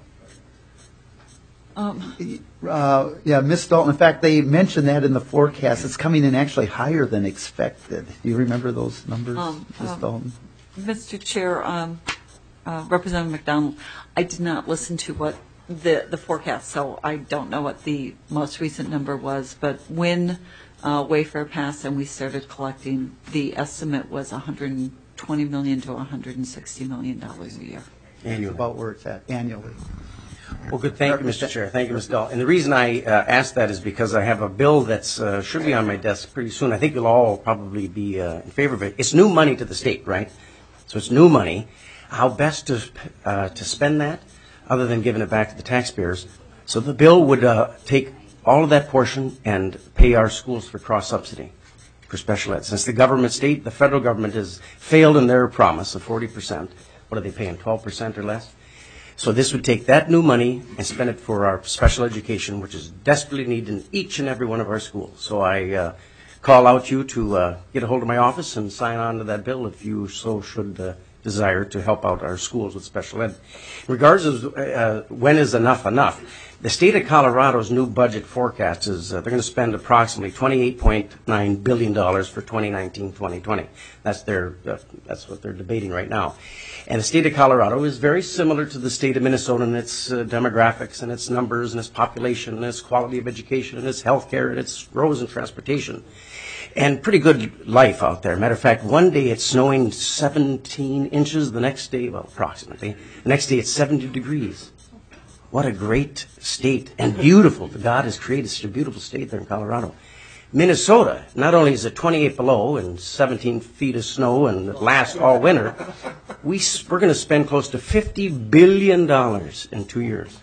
Um, uh, yeah, Miz Dalton. In fact, they mentioned that in the forecast. It's coming in actually higher than expected. Do you remember those numbers, um, Miz um, Dalton? Mister Chair, um, uh, Representative McDonald, I did not listen to what the the forecast, so I don't know what the most recent number was. But when uh, Wayfair passed and we started collecting, the estimate was one hundred twenty million to one hundred sixty million dollars a year. Annually, about where it's at annually. Well, good. Thank you, Mister Chair. Thank you, Miz Dalton. And the reason I uh, asked that is because I have a bill that's uh, should be on my desk pretty soon. I think you'll all probably be uh, in favor of it. It's new money to the state, right? So it's new money. How best to uh, to spend that, other than giving it back to the taxpayers? So the bill would uh, take all of that portion and pay our schools for cross subsidy for special ed. Since the government, state, the federal government has failed in their promise of forty percent. What are they paying, twelve percent or less? So this would take that new money and spend it for our special education, which is desperately needed in each and every one of our schools. So I uh, call out you to uh, get a hold of my office and sign on to that bill if you so should uh, desire to help out our schools with special ed. In regards to uh, when is enough enough, the state of Colorado's new budget forecast is uh, they're going to spend approximately twenty-eight point nine billion dollars for twenty nineteen twenty twenty. That's their uh, that's what they're debating right now. And the state of Colorado is very similar to the state of Minnesota in its uh, demographics and its numbers and its population and its quality of education and its health care and its roads and transportation. And pretty good life out there. Matter of fact, one day it's snowing seventeen inches, the next day, well, approximately. The next day it's seventy degrees. What a great state, and beautiful. God has created such a beautiful state there in Colorado. Minnesota, not only is it twenty-eight below and seventeen feet of snow and it lasts all winter, we, we're going to spend close to fifty billion dollars in two years.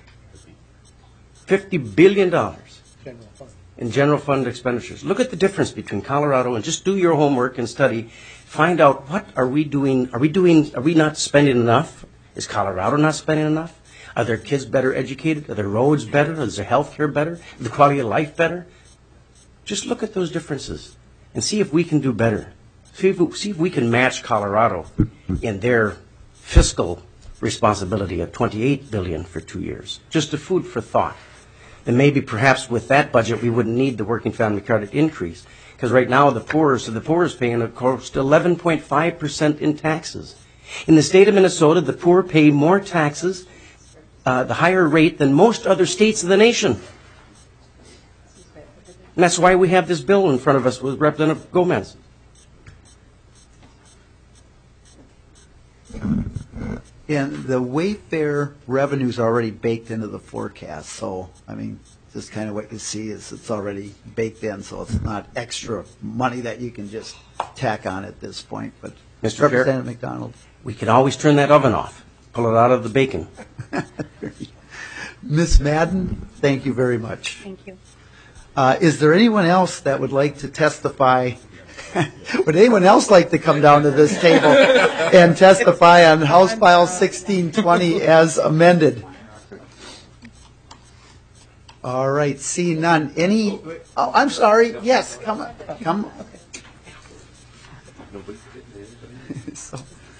fifty billion dollars in general fund expenditures. Look at the difference between Colorado, and just do your homework and study. Find out, what are we doing? Are we doing? Are we not spending enough? Is Colorado not spending enough? Are their kids better educated? Are their roads better? Is their health care better? Is the quality of life better? Just look at those differences and see if we can do better. See if, see if we can match Colorado in their fiscal responsibility of twenty-eight billion dollars for two years. Just a food for thought. then maybe perhaps with that budget, we wouldn't need the working family credit increase. Because right now, the poor, so the poor is paying, of course, eleven point five percent in taxes. In the state of Minnesota, the poor pay more taxes, uh, the higher rate than most other states of the nation. And that's why we have this bill in front of us with Representative Gomez. And the Wayfair revenue is already baked into the forecast, so, I mean, just kind of what you see is it's already baked in, so it's not extra money that you can just tack on at this point. But Mister Representative Chair, McDonald. We can always turn that oven off, pull it out of the bacon. Miz Madden, thank you very much. Thank you. Uh, is there anyone else that would like to testify? Would anyone else like to come down to this table and testify on House File sixteen twenty as amended? All right, see none. Any, oh, I'm sorry, yes, come, come. So,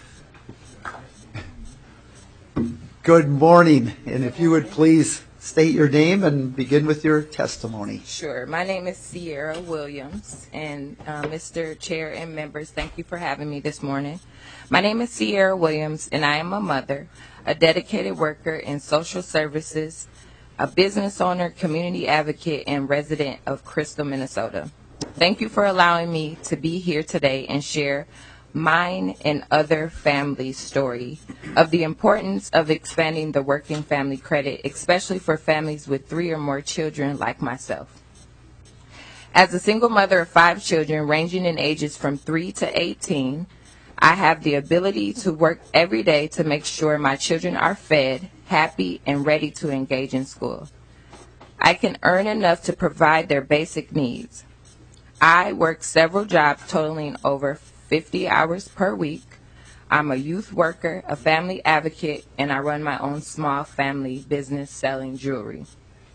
good morning, and if you would please state your name and begin with your testimony. Sure. My name is Sierra Williams, and uh, Mister Chair and members, thank you for having me this morning. My name is Sierra Williams, and I am a mother, a dedicated worker in social services, a business owner, community advocate, and resident of Crystal, Minnesota. Thank you for allowing me to be here today and share mine and other families' story of the importance of expanding the working family credit, especially for families with three or more children like myself. As a single mother of five children ranging in ages from three to eighteen, I have the ability to work every day to make sure my children are fed, happy, and ready to engage in school. I can earn enough to provide their basic needs. I work several jobs totaling over fifty hours per week. I'm a youth worker, a family advocate, and I run my own small family business selling jewelry.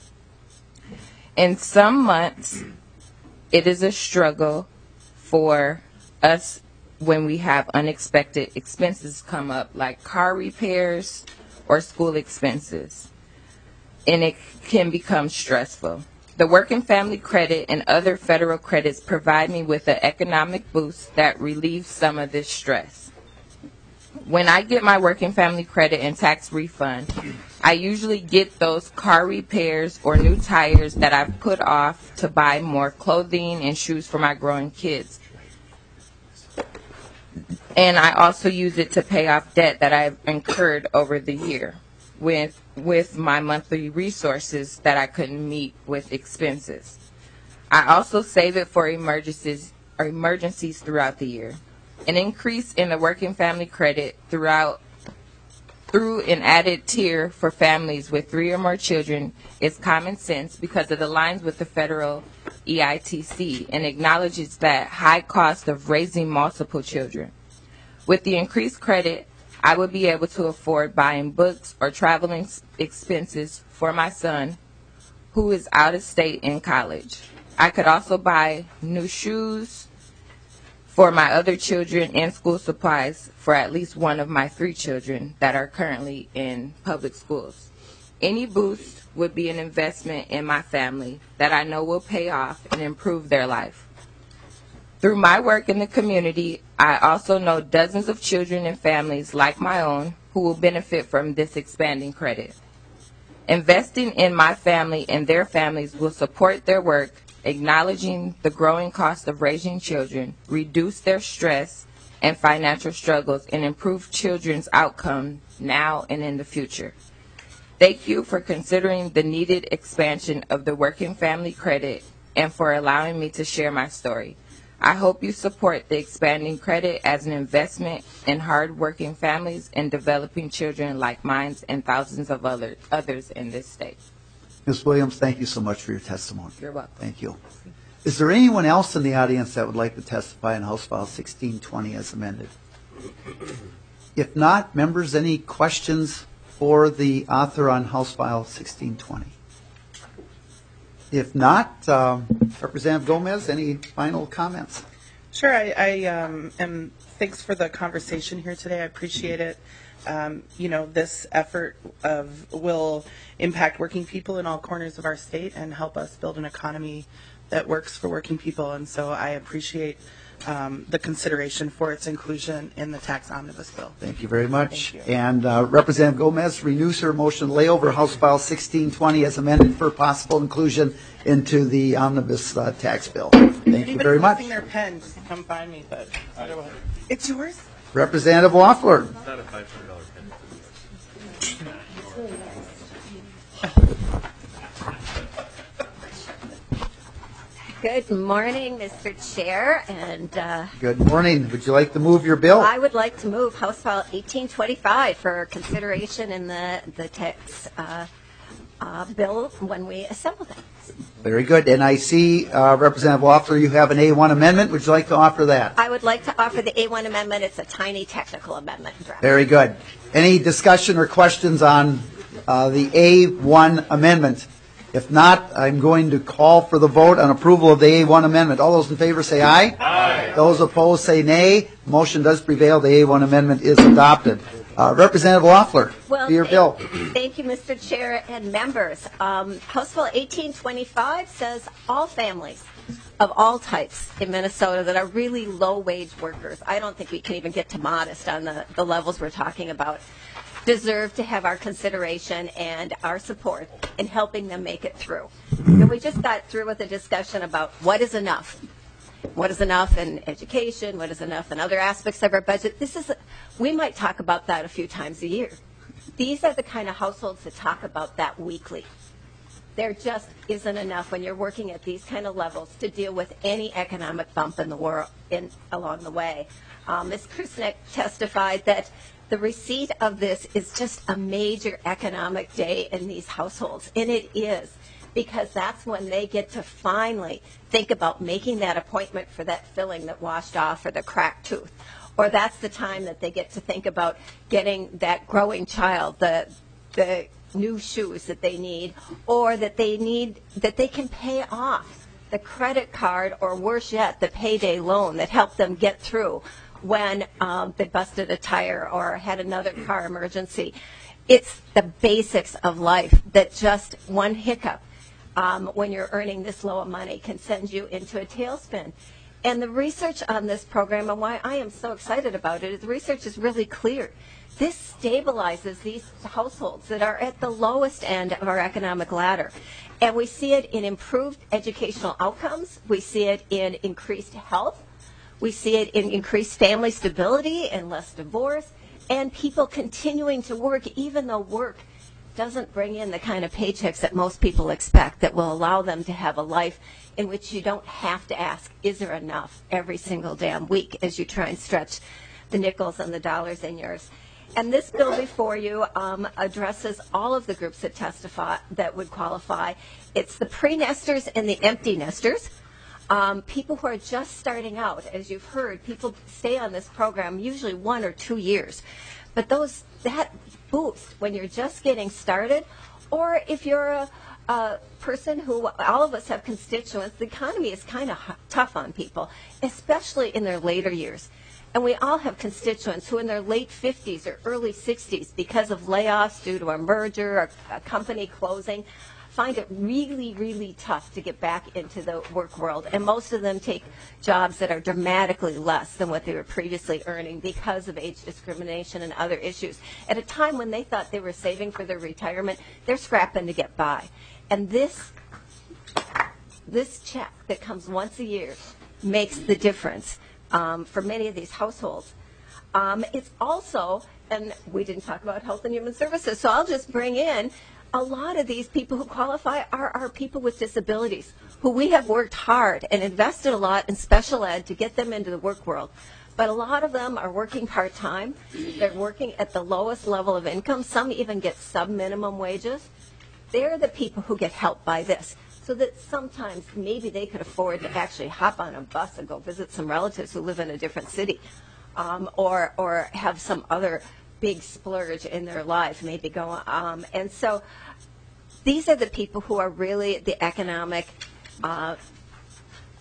In some months, it is a struggle for us when we have unexpected expenses come up, like car repairs or school expenses, and it can become stressful. The Working Family Credit and other federal credits provide me with an economic boost that relieves some of this stress. When I get my Working Family Credit and tax refund, I usually get those car repairs or new tires that I've put off to buy more clothing and shoes for my growing kids. And I also use it to pay off debt that I've incurred over the year with with my monthly resources that I couldn't meet with expenses. I also save it for emergencies or emergencies throughout the year. An increase in the Working Family Credit throughout through an added tier for families with three or more children is common sense because it aligns with the federal E I T C and acknowledges that high cost of raising multiple children. With the increased credit, I would be able to afford buying books or traveling expenses for my son, who is out of state in college. I could also buy new shoes for my other children and school supplies for at least one of my three children that are currently in public schools. Any boost would be an investment in my family that I know will pay off and improve their life. Through my work in the community, I also know dozens of children and families like my own who will benefit from this expanding credit. Investing in my family and their families will support their work, acknowledging the growing cost of raising children, reduce their stress and financial struggles, and improve children's outcome now and in the future. Thank you for considering the needed expansion of the Working Family Credit and for allowing me to share my story. I hope you support the expanding credit as an investment in hard-working families and developing children like mine and thousands of other, others in this state. Miz Williams, thank you so much for your testimony. You're welcome. Thank you. Is there anyone else in the audience that would like to testify on House File sixteen twenty as amended? If not, members, any questions for the author on House File sixteen twenty? If not, um, Representative Gomez, any final comments? Sure, I, I um, am, thanks for the conversation here today. I appreciate it. Um, you know, this effort of will impact working people in all corners of our state and help us build an economy that works for working people. And so I appreciate um, the consideration for its inclusion in the tax omnibus bill. Thank you very much. Thank you. And uh, Representative Gomez renews her motion to lay over House File sixteen twenty as amended for possible inclusion into the omnibus uh, tax bill. Thank you very much. Anybody their pen, just come find me. But otherwise, it's yours. Representative Loeffler. It's not a five hundred dollar pen. Good morning, Mister Chair, and uh, Good morning. Would you like to move your bill? I would like to move House File eighteen twenty-five for consideration in the, the tax uh, uh, bill when we assemble them. Very good. And I see, uh, Representative Loeffler, you have an A one amendment. Would you like to offer that? I would like to offer the A one amendment. It's a tiny technical amendment. Draft. Very good. Any discussion or questions on uh, the A one amendment? If not, I'm going to call for the vote on approval of the A one amendment. All those in favor say aye. Aye. Those opposed say nay. Motion does prevail. The A one amendment is adopted. Uh, Representative Loeffler, Well, to your thank, bill. Thank you, Mister Chair and members. Um, House Bill eighteen twenty-five says all families of all types in Minnesota that are really low-wage workers, I don't think we can even get to modest on the, the levels we're talking about, deserve to have our consideration and our support in helping them make it through. And we just got through with a discussion about what is enough. What is enough in education? What is enough in other aspects of our budget? This is, we might talk about that a few times a year. These are the kind of households that talk about that weekly. There just isn't enough when you're working at these kind of levels to deal with any economic bump in the world in along the way. Um, Miz Krusnick testified that the receipt of this is just a major economic day in these households, and it is, because that's when they get to finally think about making that appointment for that filling that washed off or the cracked tooth. Or that's the time that they get to think about getting that growing child, the the new shoes that they need, or that they need, that they can pay off the credit card, or worse yet, the payday loan that helped them get through when um, they busted a tire or had another car emergency. It's the basics of life that just one hiccup um, when you're earning this low of money can send you into a tailspin. And the research on this program, and why I am so excited about it, is the research is really clear. This stabilizes these households that are at the lowest end of our economic ladder. And we see it in improved educational outcomes. We see it in increased health. We see it in increased family stability and less divorce, and people continuing to work even though work doesn't bring in the kind of paychecks that most people expect that will allow them to have a life in which you don't have to ask, is there enough every single damn week as you try and stretch the nickels and the dollars in yours. And this bill before you um, addresses all of the groups that testify that would qualify. It's the pre-nesters and the empty nesters. Um, people who are just starting out. As you've heard, people stay on this program usually one or two years. But those that boost when you're just getting started, or if you're a, a person who, all of us have constituents, the economy is kind of h- tough on people, especially in their later years. And we all have constituents who in their late fifties or early sixties, because of layoffs due to a merger or a company closing, find it really, really tough to get back into the work world. And most of them take jobs that are dramatically less than what they were previously earning because of age discrimination and other issues. At a time when they thought they were saving for their retirement, they're scrapping to get by. And this, this check that comes once a year makes the difference um, for many of these households. Um, it's also, and we didn't talk about health and human services, so I'll just bring in a lot of these people who qualify are, are people with disabilities who we have worked hard and invested a lot in special ed to get them into the work world. But a lot of them are working part-time. They're working at the lowest level of income. Some even get sub-minimum wages. They're the people who get helped by this, so that sometimes maybe they could afford to actually hop on a bus and go visit some relatives who live in a different city, um, or, or have some other big splurge in their life, maybe go, um, and so these are the people who are really the economic uh,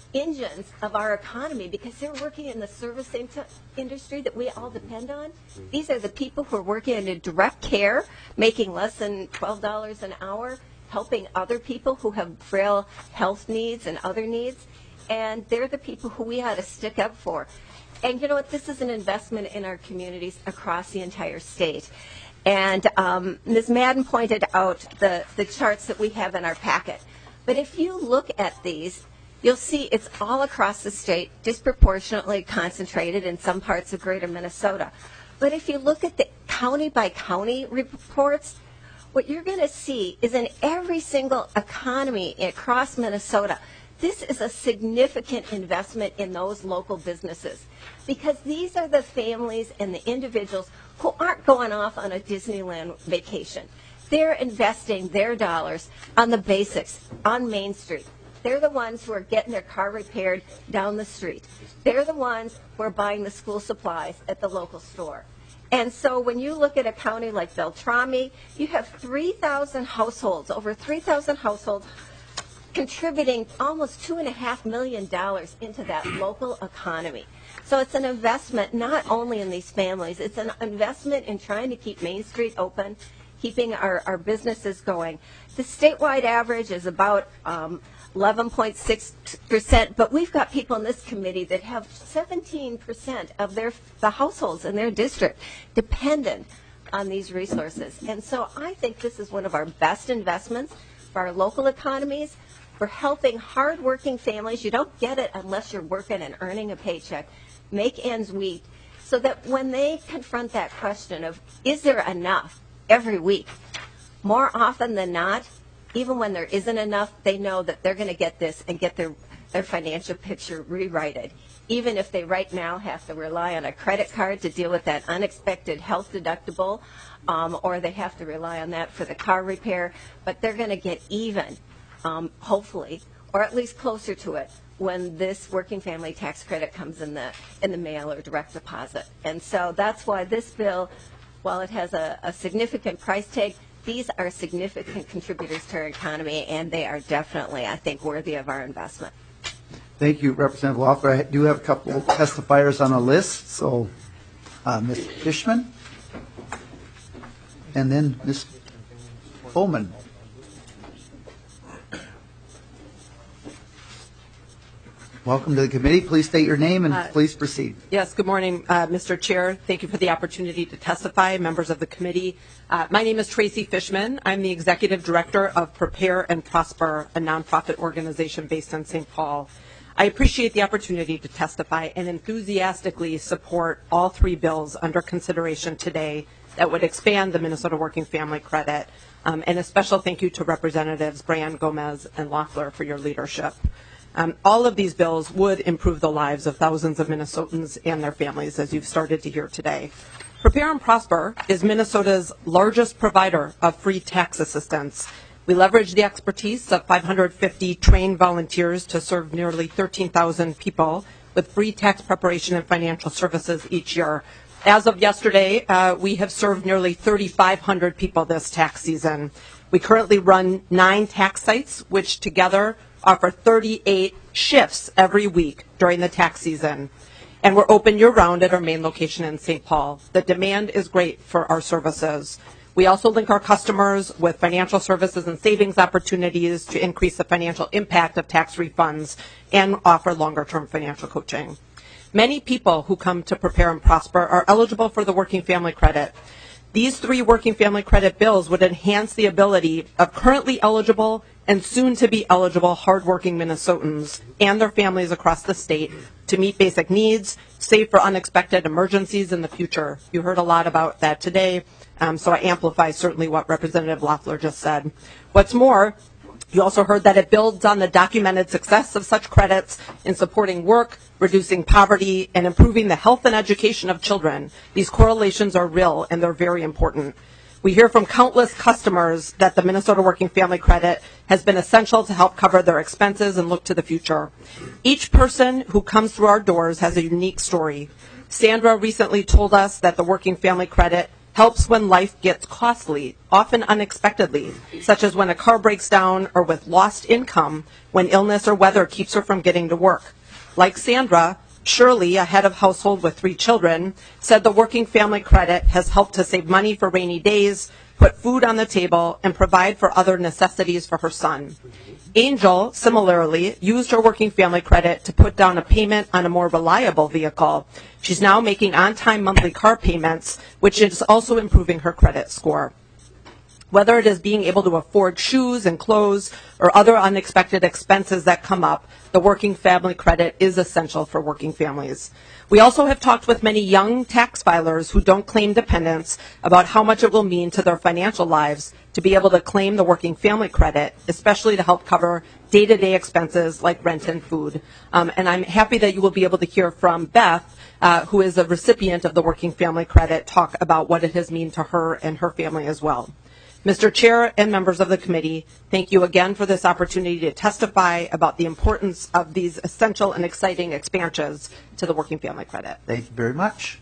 engines of our economy because they're working in the service in- industry that we all depend on. These are the people who are working in direct care, making less than twelve dollars an hour, helping other people who have frail health needs and other needs. And they're the people who we ought to stick up for. And you know what? This is an investment in our communities across the entire state. And um, Miz Madden pointed out the, the charts that we have in our packet. But if you look at these, you'll see it's all across the state, disproportionately concentrated in some parts of greater Minnesota. But if you look at the county by county reports, what you're going to see is in every single economy across Minnesota, this is a significant investment in those local businesses because these are the families and the individuals who aren't going off on a Disneyland vacation. They're investing their dollars on the basics on Main Street. They're the ones who are getting their car repaired down the street. They're the ones who are buying the school supplies at the local store. And so when you look at a county like Beltrami, you have three thousand households, over three thousand households, contributing almost two point five million dollars into that local economy. So it's an investment not only in these families, it's an investment in trying to keep Main Street open, keeping our, our businesses going. The statewide average is about um, eleven point six percent, but we've got people in this committee that have seventeen percent of their the households in their district dependent on these resources. And so I think this is one of our best investments for our local economies. We're helping hardworking families. You don't get it unless you're working and earning a paycheck. Make ends meet so that when they confront that question of, is there enough every week, more often than not, even when there isn't enough, they know that they're going to get this and get their, their financial picture rewrited. Even if they right now have to rely on a credit card to deal with that unexpected health deductible, um, or they have to rely on that for the car repair, but they're going to get even, um, hopefully, or at least closer to it, when this working family tax credit comes in the in the mail or direct deposit. And so that's why this bill, while it has a, a significant price tag, these are significant contributors to our economy, and they are definitely, I think, worthy of our investment. Thank you, Representative Walker. I do have a couple of testifiers on the list. So, uh, Miz Fishman, and then Miz Bowman. Welcome to the committee. Please state your name and Uh, please proceed. Yes, good morning, uh, Mister Chair. Thank you for the opportunity to testify, members of the committee. Uh, my name is Tracy Fishman. I'm the Executive Director of Prepare and Prosper, a nonprofit organization based in Saint Paul. I appreciate the opportunity to testify and enthusiastically support all three bills under consideration today that would expand the Minnesota Working Family Credit. Um, and a special thank you to Representatives Brian Gomez and Loeffler for your leadership. Um, all of these bills would improve the lives of thousands of Minnesotans and their families, as you've started to hear today. Prepare and Prosper is Minnesota's largest provider of free tax assistance. We leverage the expertise of five hundred fifty trained volunteers to serve nearly thirteen thousand people with free tax preparation and financial services each year. As of yesterday, uh, we have served nearly thirty-five hundred people this tax season. We currently run nine tax sites, which together offer thirty-eight shifts every week during the tax season. And we're open year-round at our main location in Saint Paul. The demand is great for our services. We also link our customers with financial services and savings opportunities to increase the financial impact of tax refunds and offer longer-term financial coaching. Many people who come to Prepare and Prosper are eligible for the Working Family Credit. These three Working Family Credit bills would enhance the ability of currently eligible and soon-to-be eligible hardworking Minnesotans and their families across the state to meet basic needs, save for unexpected emergencies in the future. You heard a lot about that today, um, so I amplify certainly what Representative Loeffler just said. What's more, you also heard that it builds on the documented success of such credits in supporting work, reducing poverty, and improving the health and education of children. These correlations are real, and they're very important. We hear from countless customers that the Minnesota Working Family Credit has been essential to help cover their expenses and look to the future. Each person who comes through our doors has a unique story. Sandra recently told us that the Working Family Credit helps when life gets costly, often unexpectedly, such as when a car breaks down or with lost income when illness or weather keeps her from getting to work. Like Sandra, Shirley, a head of household with three children, said the working family credit has helped to save money for rainy days, put food on the table, and provide for other necessities for her son. Angel, similarly, used her working family credit to put down a payment on a more reliable vehicle. She's now making on-time monthly car payments, which is also improving her credit score. Whether it is being able to afford shoes and clothes or other unexpected expenses that come up, the working family credit is essential for working families. We also have talked with many young tax filers who don't claim dependents about how much it will mean to their financial lives to be able to claim the working family credit, especially to help cover day-to-day expenses like rent and food. Um, and I'm happy that you will be able to hear from Beth, uh, who is a recipient of the working family credit, talk about what it has meant to her and her family as well. Mister Chair and members of the committee, thank you again for this opportunity to testify about the importance of these essential and exciting expansions to the working family credit. Thank you very much.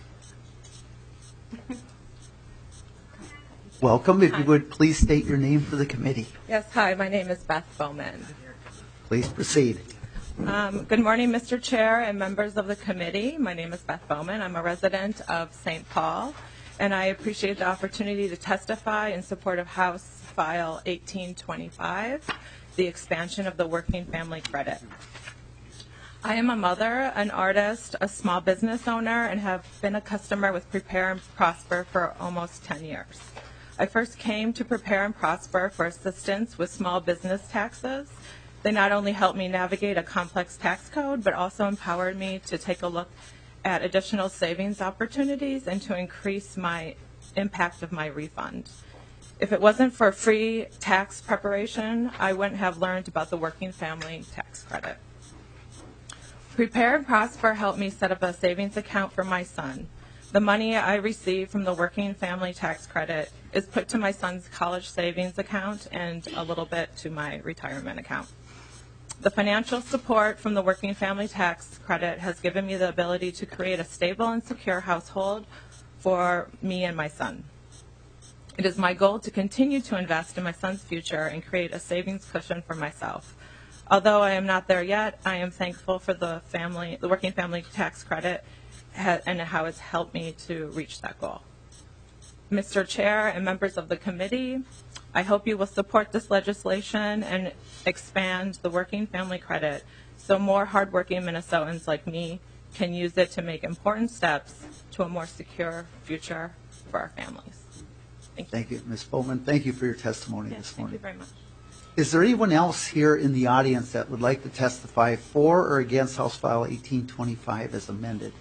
Welcome. If you would please state your name for the committee. Yes, hi, my name is Beth Bowman. Please proceed. Um, good morning, Mister Chair and members of the committee. My name is Beth Bowman. I'm a resident of Saint Paul, and I appreciate the opportunity to testify in support of House File eighteen twenty-five, the expansion of the working family credit. I am a mother, an artist, a small business owner, and have been a customer with Prepare and Prosper for almost ten years. I first came to Prepare and Prosper for assistance with small business taxes. They not only helped me navigate a complex tax code, but also empowered me to take a look at additional savings opportunities and to increase my impact of my refund. If it wasn't for free tax preparation, I wouldn't have learned about the working family tax credit. Prepare and Prosper helped me set up a savings account for my son. The money I receive from the working family tax credit is put to my son's college savings account and a little bit to my retirement account. The financial support from the working family tax credit has given me the ability to create a stable and secure household for me and my son. It is my goal to continue to invest in my son's future and create a savings cushion for myself. Although I am not there yet, I am thankful for the family, the working family tax credit and how it's helped me to reach that goal. Mister Chair and members of the committee, I hope you will support this legislation and expand the working family credit so more hardworking Minnesotans like me can use it to make important steps to a more secure future for our families. Thank you. Thank you, Miz Bowman. Thank you for your testimony Yes, this morning. thank you very much. Is there anyone else here in the audience that would like to testify for or against House File eighteen twenty-five as amended?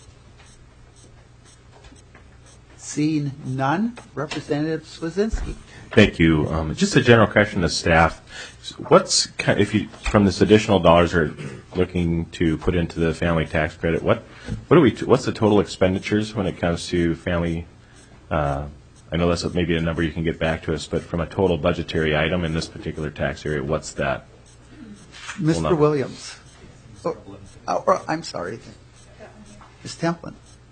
Seeing none, Representative Swazinski. Thank you. Um, just a general question to staff. What's, if you, from this additional dollars are looking to put into the family tax credit, what, what are we, what's the total expenditures when it comes to family, uh, I know that's maybe a number you can get back to us, but from a total budgetary item in this particular tax area, what's that? Mister Williams. Oh, oh, I'm sorry. Miz Templin.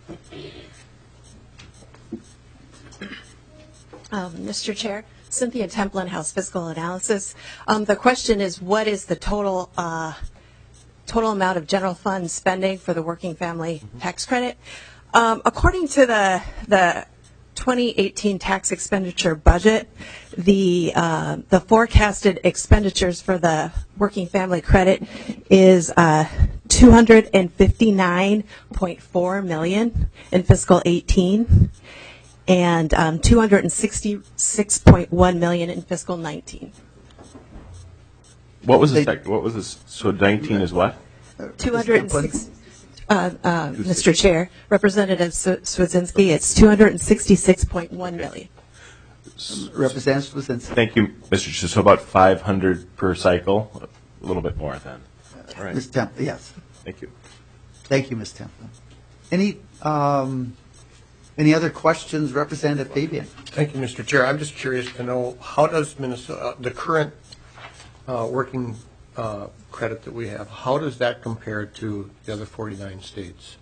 Um, Mister Chair, Cynthia Templin, House Fiscal Analysis. Um, the question is, what is the total uh, total amount of general fund spending for the working family tax credit? Um, according to the the twenty eighteen tax expenditure budget, the uh, the forecasted expenditures for the working family credit is uh, two hundred fifty-nine point four million dollars in fiscal eighteen. And um, two hundred sixty-six point one million dollars in fiscal nineteen. What was this? What was this? So nineteen is what? two hundred six. Uh, uh, Mister Chair, Representative Swazinski, it's two hundred sixty-six point one million dollars. Representative Swazinski. Thank you, Mister Chair. So about five hundred per cycle, a little bit more then. All right. Miz Templin, yes. Thank you. Thank you, Miz Templin. Any um, any other questions, Representative Fabian? Thank you, Mister Chair. I'm just curious to know, how does Minnesota, uh, the current uh, working uh, credit that we have, how does that compare to the other forty-nine states?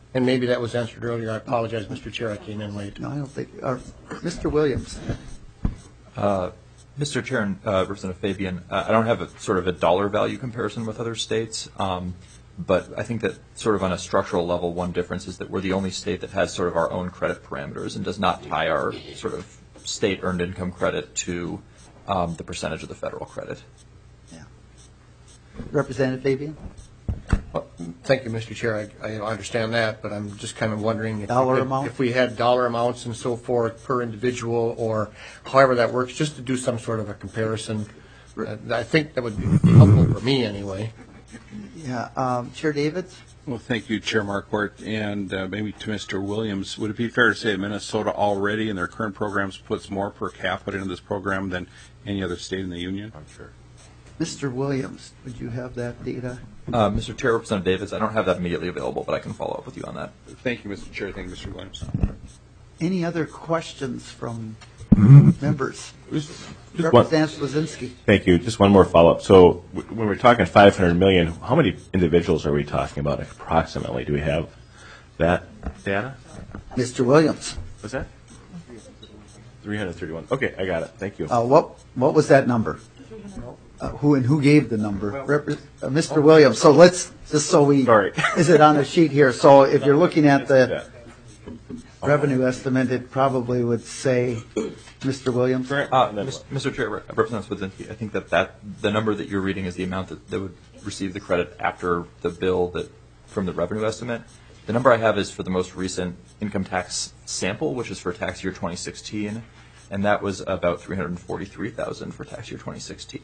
And maybe that was answered earlier. I apologize, Mister Chair, I came in late. No, I don't think. Uh, Mister Williams. Uh, Mister Chair and uh, Representative Fabian, uh, I don't have a sort of a dollar value comparison with other states, um, but I think that sort of on a structural level, one difference is that we're the only state that has sort of our own credit parameters and does not tie our sort of state earned income credit to um, the percentage of the federal credit. Yeah. Representative Fabian. Well, thank you, Mister Chair. I, I understand that, but I'm just kind of wondering if, dollar we could, amount? if we had dollar amounts and so forth per individual, or however that works, just to do some sort of a comparison. Uh, I think that would be helpful for me anyway. Yeah, um, Chair Davids. Well, thank you, Chair Marquardt, and uh, maybe to Mister Williams. Would it be fair to say that Minnesota already in their current programs puts more per capita into this program than any other state in the union? I'm sure. Mister Williams, would you have that data? Uh, Mister Chair, Representative Davids, I don't have that immediately available, but I can follow up with you on that. Thank you, Mister Chair. Thank you, Mister Williams. Any other questions from members? Representative Blazinski. Thank you. Just one more follow-up. So w- when we're talking five hundred million, how many individuals are we talking about approximately? Do we have that data? Mister Williams. What's that? three hundred thirty-one. Okay, I got it. Thank you. Uh, what what was that number? Uh, who and who gave the number? Repre- uh, Mister Williams. So let's just so we. Sorry. Is it on a sheet here? So if you're looking at the revenue estimate, it probably would say Mister Williams. Uh, Mister Chair, Representative Swadzinski, I think that, that the number that you're reading is the amount that, that would receive the credit after the bill that from the revenue estimate. The number I have is for the most recent income tax sample, which is for tax year twenty sixteen, and that was about three hundred forty-three thousand for tax year twenty sixteen.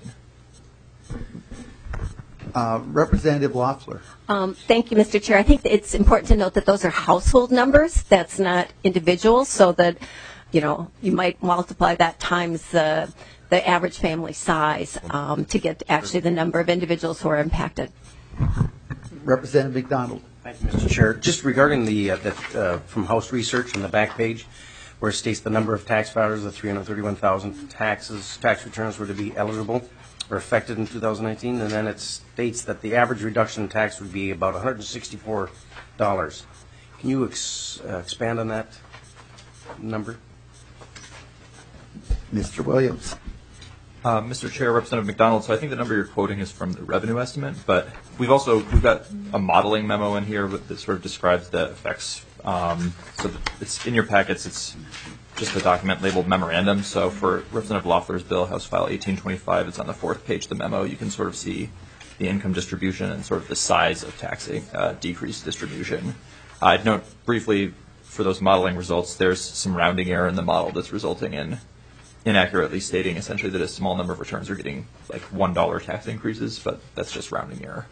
Uh, Representative Loeffler. Um, thank you, Mister Chair. I think that it's important to note that those are household numbers. That's not individuals, so that, you know, you might multiply that times the, the average family size um, to get actually the number of individuals who are impacted. Representative McDonald. Thank you, Mister Chair. Just regarding the, uh, the uh, from House Research on the back page, where it states the number of tax filers, the three hundred thirty-one thousand taxes, tax returns were to be eligible or affected in two thousand nineteen, and then it states that the average reduction in tax would be about one hundred sixty-four dollars. Can you ex uh, expand on that number? Mister Williams. Uh, Mister Chair, Representative McDonald, so I think the number you're quoting is from the revenue estimate, but we've also we've got a modeling memo in here that sort of describes the effects. Um, so it's in your packets. It's just a document labeled memorandum. So for Representative Loeffler's bill, House File eighteen twenty-five, it's on the fourth page of the memo. You can sort of see the income distribution and sort of the size of taxing uh, decrease distribution. I'd note briefly for those modeling results, there's some rounding error in the model that's resulting in inaccurately stating essentially that a small number of returns are getting like one dollar tax increases, but that's just rounding error.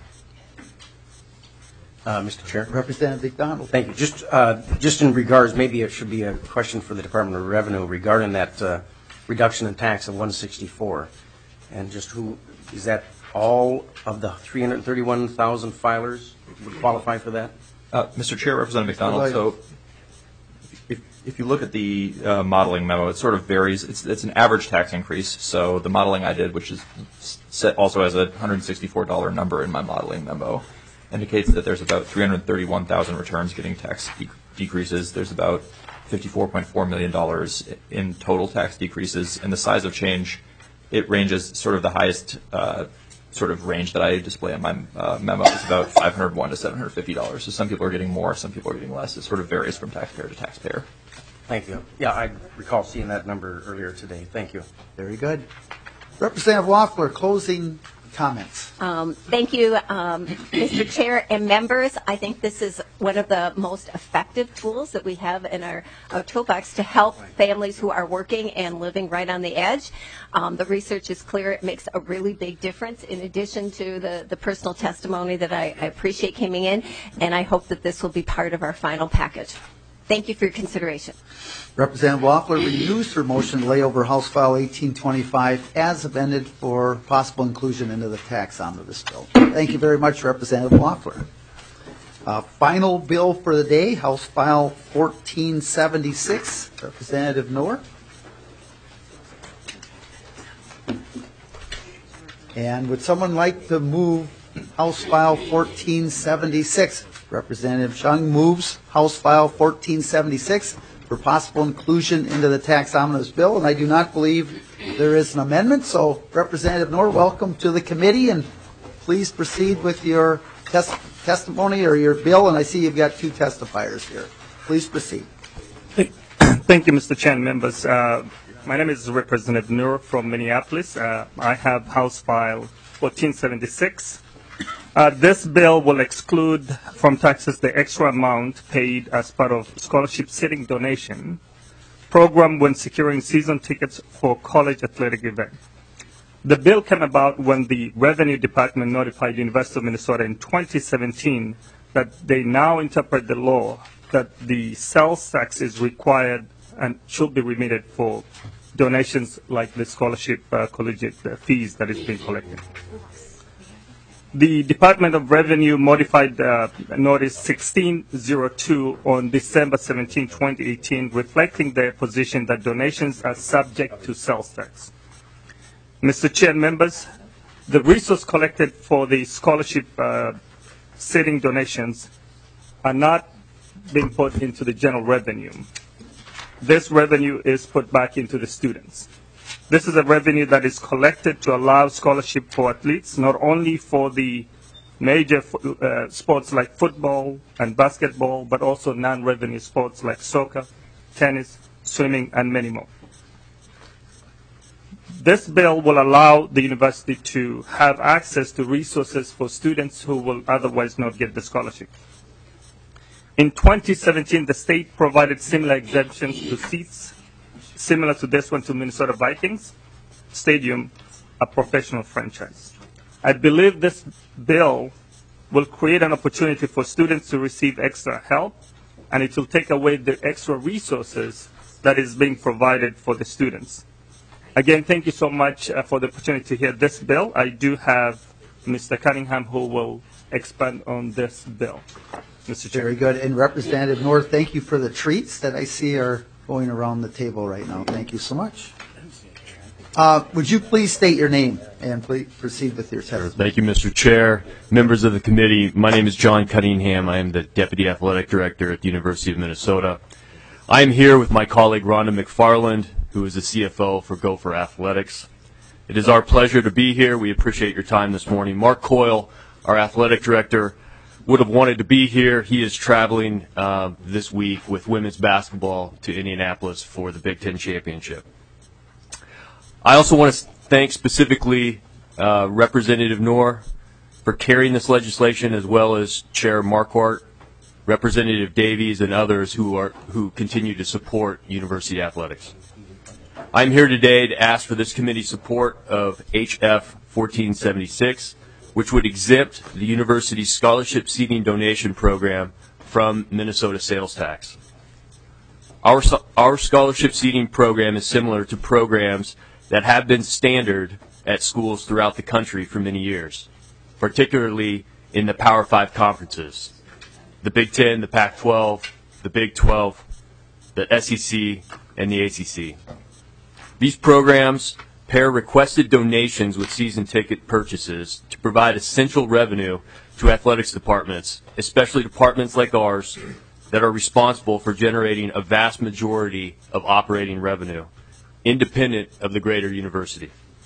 Uh, Mister Chair. Representative McDonald. Thank you. Just, uh, just in regards, maybe it should be a question for the Department of Revenue regarding that uh, reduction in tax of one sixty-four, and just who is that? All of the three hundred thirty-one thousand filers would qualify for that? Uh, Mister Chair, Representative McDonald. So, if if you look at the uh, modeling memo, it sort of varies. It's it's an average tax increase. So the modeling I did, which is set also has a one hundred sixty-four dollars number in my modeling memo, indicates that there's about three hundred thirty-one thousand returns getting tax de- decreases. There's about fifty-four point four million dollars in total tax decreases. And the size of change, it ranges sort of the highest uh, sort of range that I display in my uh, memo is about five hundred one to seven hundred fifty dollars. So some people are getting more, some people are getting less. It sort of varies from taxpayer to taxpayer. Thank you. Yeah, I recall seeing that number earlier today. Thank you. Very good. Representative Loeffler, closing comments. Um, thank you, um, Mister Chair and members. I think this is one of the most effective tools that we have in our, our toolbox to help families who are working and living right on the edge. Um, the research is clear. It makes a really big difference in addition to the, the personal testimony that I, I appreciate coming in, and I hope that this will be part of our final package. Thank you for your consideration. Representative Loeffler renews her motion to lay over House File eighteen twenty-five as amended for possible inclusion into the tax omnibus bill. Thank you very much, Representative Loeffler. Uh, final bill for the day, House File fourteen seventy-six. Representative Knorr. And would someone like to move House File fourteen seventy-six? Representative Chung moves House File fourteen seventy-six for possible inclusion into the tax omnibus bill, and I do not believe there is an amendment. So, Representative Knorr, welcome to the committee, and please proceed with your tes- testimony or your bill. And I see you've got two testifiers here. Please proceed. Thank you, Mister Chair and members. Uh, my name is Representative Knorr from Minneapolis. Uh, I have House File fourteen seventy-six. Uh, this bill will exclude from taxes the extra amount paid as part of scholarship seating donation program when securing season tickets for college athletic event. The bill came about when the Revenue Department notified the University of Minnesota in twenty seventeen that they now interpret the law that the sales tax is required and should be remitted for donations like the scholarship uh, collegiate uh, fees that is being collected. The Department of Revenue modified uh, Notice sixteen oh two on December seventeenth, twenty eighteen, reflecting their position that donations are subject to sales tax. Mister Chair and members, the resources collected for the scholarship uh, seating donations are not being put into the general revenue. This revenue is put back into the students. This is a revenue that is collected to allow scholarship for athletes, not only for the major uh, sports like football and basketball, but also non-revenue sports like soccer, tennis, swimming, and many more. This bill will allow the university to have access to resources for students who will otherwise not get the scholarship. In twenty seventeen, the state provided similar exemptions to seats similar to this one to Minnesota Vikings Stadium, a professional franchise. I believe this bill will create an opportunity for students to receive extra help, and it will take away the extra resources that is being provided for the students. Again, thank you so much uh, for the opportunity to hear this bill. I do have Mister Cunningham who will expand on this bill. Mister Chair. Very good. And Representative North, thank you for the treats that I see are going around the table right now. Thank you so much. Uh, would you please state your name and please proceed with your testimony? Sure. Thank you, Mister Chair. Members of the committee, my name is John Cunningham. I am the Deputy Athletic Director at the University of Minnesota. I am here with my colleague Rhonda McFarland, who is the C F O for Gopher Athletics. It is our pleasure to be here. We appreciate your time this morning. Mark Coyle, our Athletic Director, would have wanted to be here. He is traveling uh, this week with women's basketball to Indianapolis for the Big Ten Championship. I also want to thank specifically uh, Representative Knorr for carrying this legislation, as well as Chair Marquardt, Representative Davies, and others who are who continue to support university athletics. I'm here today to ask for this committee's support of H F fourteen seventy-six, which would exempt the university's scholarship seating donation program from Minnesota sales tax. Our, our scholarship seating program is similar to programs that have been standard at schools throughout the country for many years, particularly in the Power Five conferences, the Big Ten, the Pac twelve, the Big twelve, the S E C, and the A C C. These programs pair requested donations with season ticket purchases to provide essential revenue to athletics departments, especially departments like ours that are responsible for generating a vast majority of operating revenue, independent of the greater university.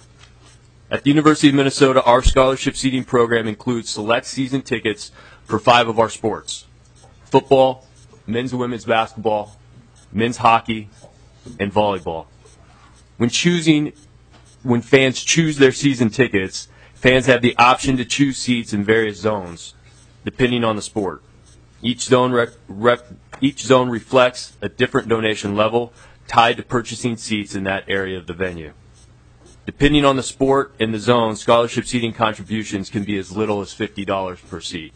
At the University of Minnesota, our scholarship seating program includes select season tickets for five of our sports: football, men's and women's basketball, men's hockey, and volleyball. When choosing When fans choose their season tickets, fans have the option to choose seats in various zones, depending on the sport. Each zone, rep, rep, each zone reflects a different donation level tied to purchasing seats in that area of the venue. Depending on the sport and the zone, scholarship seating contributions can be as little as fifty dollars per seat.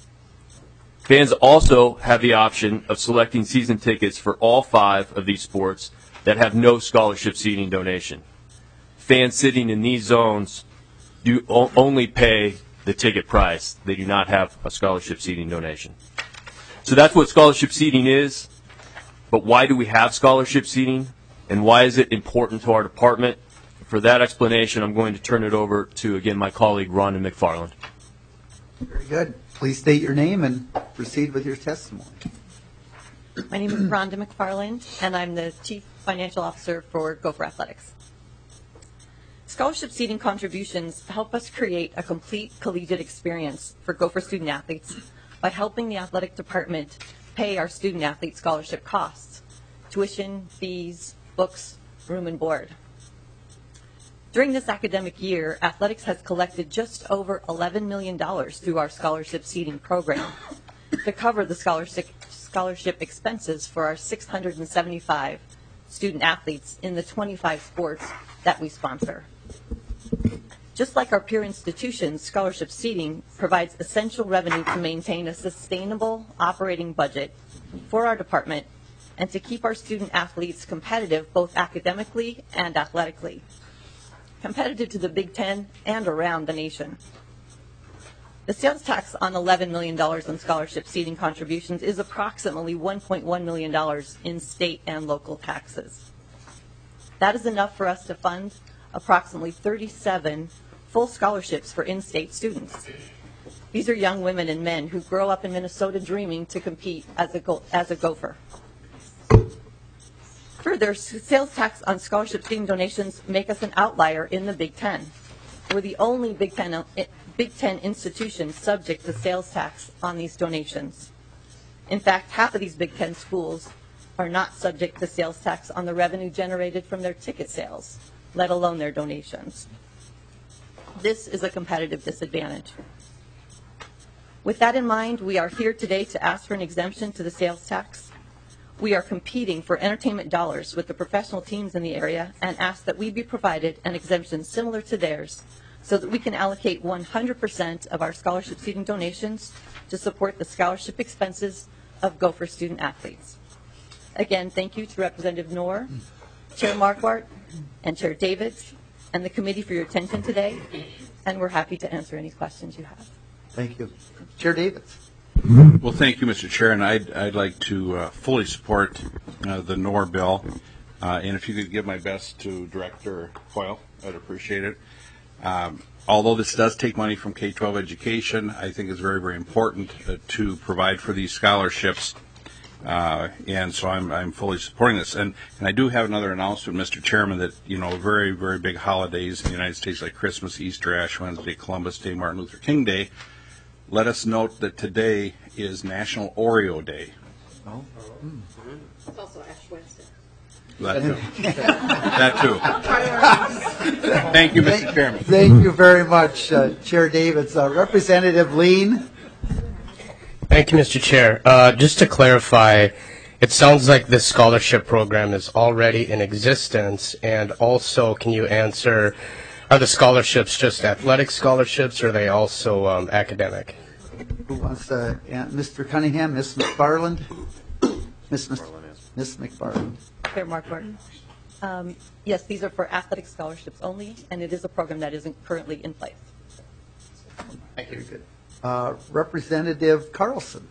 Fans also have the option of selecting season tickets for all five of these sports that have no scholarship seating donation. Fans sitting in these zones do only pay the ticket price. They do not have a scholarship seating donation. So that's what scholarship seating is. But why do we have scholarship seating, and why is it important to our department? For that explanation, I'm going to turn it over to, again, my colleague, Rhonda McFarland. Very good. Please state your name and proceed with your testimony. My name is Rhonda McFarland, and I'm the Chief Financial Officer for Gopher Athletics. Scholarship seating contributions help us create a complete collegiate experience for Gopher student athletes by helping the athletic department pay our student athlete scholarship costs, tuition, fees, books, room and board. During this academic year, athletics has collected just over eleven million dollars through our scholarship seating program to cover the scholarship, scholarship expenses for our six hundred seventy-five student athletes in the twenty-five sports that we sponsor. Just like our peer institutions, scholarship seating provides essential revenue to maintain a sustainable operating budget for our department and to keep our student athletes competitive both academically and athletically, competitive to the Big Ten and around the nation. The sales tax on eleven million dollars in scholarship seating contributions is approximately one point one million dollars in state and local taxes. That is enough for us to fund approximately thirty-seven full scholarships for in-state students. These are young women and men who grow up in Minnesota dreaming to compete as a, go- as a Gopher. Further, sales tax on scholarship seating donations make us an outlier in the Big Ten. We're the only Big Ten, Big Ten institution subject to sales tax on these donations. In fact, half of these Big Ten schools are not subject to sales tax on the revenue generated from their ticket sales, let alone their donations. This is a competitive disadvantage. With that in mind, we are here today to ask for an exemption to the sales tax. We are competing for entertainment dollars with the professional teams in the area and ask that we be provided an exemption similar to theirs so that we can allocate one hundred percent of our scholarship seating donations to support the scholarship expenses of Gopher student athletes. Again, thank you to Representative Knorr, Chair Marquardt, and Chair Davids, and the committee for your attention today, and we're happy to answer any questions you have. Thank you. Chair Davids. Well, thank you, Mister Chair, and I'd, I'd like to uh, fully support uh, the Knorr bill, uh, and if you could give my best to Director Foyle, I'd appreciate it. Um, although this does take money from K twelve education, I think it's very, very important uh, to provide for these scholarships. Uh, and so I'm, I'm fully supporting this. And, and I do have another announcement, Mister Chairman, that, you know, very, very big holidays in the United States like Christmas, Easter, Ash Wednesday, Columbus Day, Martin Luther King Day. Let us note that today is National Oreo Day. Oh. Mm. It's also Ash Wednesday. That too. that too. Thank you, Mister Chairman. Thank you very much, uh, Chair Davids. Uh, Representative Lean. Thank you, Mister Chair. Uh, just to clarify, it sounds like this scholarship program is already in existence, and also can you answer, are the scholarships just athletic scholarships, or are they also um, academic? Who wants to, uh, Mister Cunningham, Miz McFarland? Miz Miz McFarland. Chair Marquardt. Um, yes, these are for athletic scholarships only, and it is a program that isn't currently in place. Thank you. Good. Uh, Representative Carlson.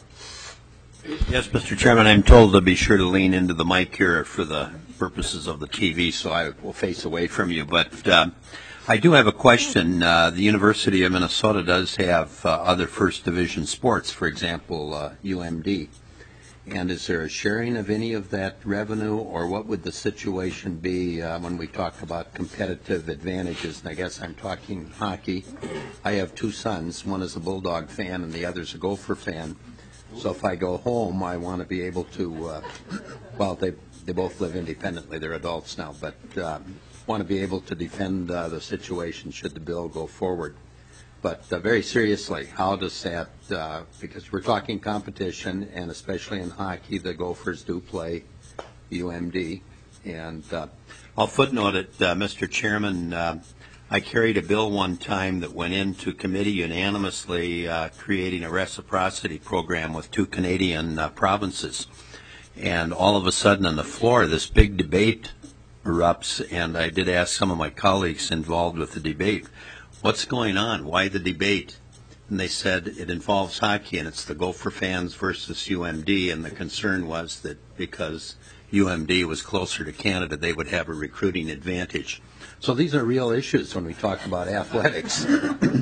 Yes, Mister Chairman, I'm told to be sure to lean into the mic here for the purposes of the T V, so I will face away from you. But uh, I do have a question. Uh, the University of Minnesota does have uh, other first division sports, for example, uh, U M D. And is there a sharing of any of that revenue, or what would the situation be uh, when we talk about competitive advantages? And I guess I'm talking hockey. I have two sons. One is a Bulldog fan and the other is a Gopher fan. So if I go home, I want to be able to, uh, well, they, they both live independently. They're adults now, but uh, want to be able to defend uh, the situation should the bill go forward. But uh, very seriously, how does that, uh, because we're talking competition, and especially in hockey, the Gophers do play U M D. And uh, I'll footnote it, uh, Mister Chairman, uh, I carried a bill one time that went into committee unanimously uh, creating a reciprocity program with two Canadian uh, provinces. And all of a sudden on the floor, this big debate erupts, and I did ask some of my colleagues involved with the debate, what's going on? Why the debate? And they said it involves hockey, and it's the Gopher fans versus U M D, and the concern was that because U M D was closer to Canada, they would have a recruiting advantage. So these are real issues when we talk about athletics.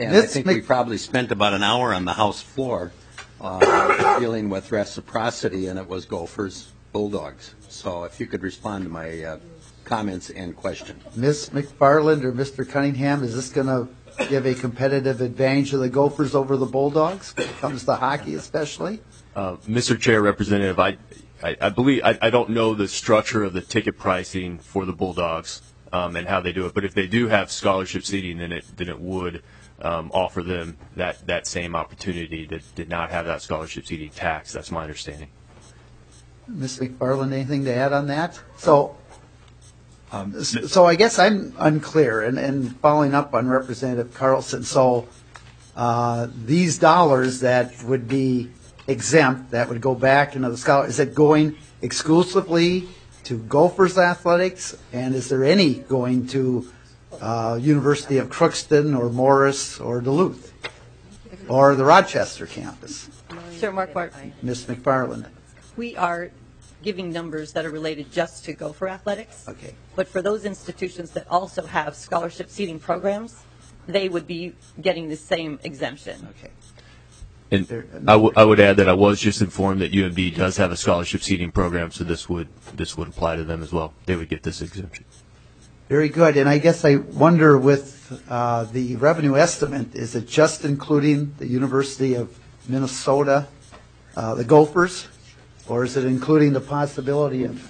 And I Miz think Mc- we probably spent about an hour on the House floor uh, dealing with reciprocity, and it was Gophers, Bulldogs. So if you could respond to my uh, comments and question. Miz McFarland or Mister Cunningham, is this going to give a competitive advantage to the Gophers over the Bulldogs when it comes to hockey especially? Uh, Mister Chair, Representative, I, I, I believe I, I don't know the structure of the ticket pricing for the Bulldogs um, and how they do it, but if they do have scholarship seating, then it then it would um, offer them that, that same opportunity that did not have that scholarship seating tax. That's my understanding. Miz McFarland, anything to add on that? So, um, so I guess I'm unclear, and, and following up on Representative Carlson. So, uh, these dollars that would be exempt, that would go back into the scholar, is it going exclusively to Gophers athletics, and is there any going to uh, University of Crookston or Morris or Duluth or the Rochester campus? Sure, Mark Bart. Miz McFarland. We are giving numbers that are related just to Gopher athletics. Okay. But for those institutions that also have scholarship seating programs, they would be getting the same exemption. Okay. And I, w- I would add that I was just informed that U M D does have a scholarship seating program, so this would this would apply to them as well. They would get this exemption. Very good. And I guess I wonder with uh, the revenue estimate, is it just including the University of Minnesota, uh, the Gophers, or is it including the possibility of?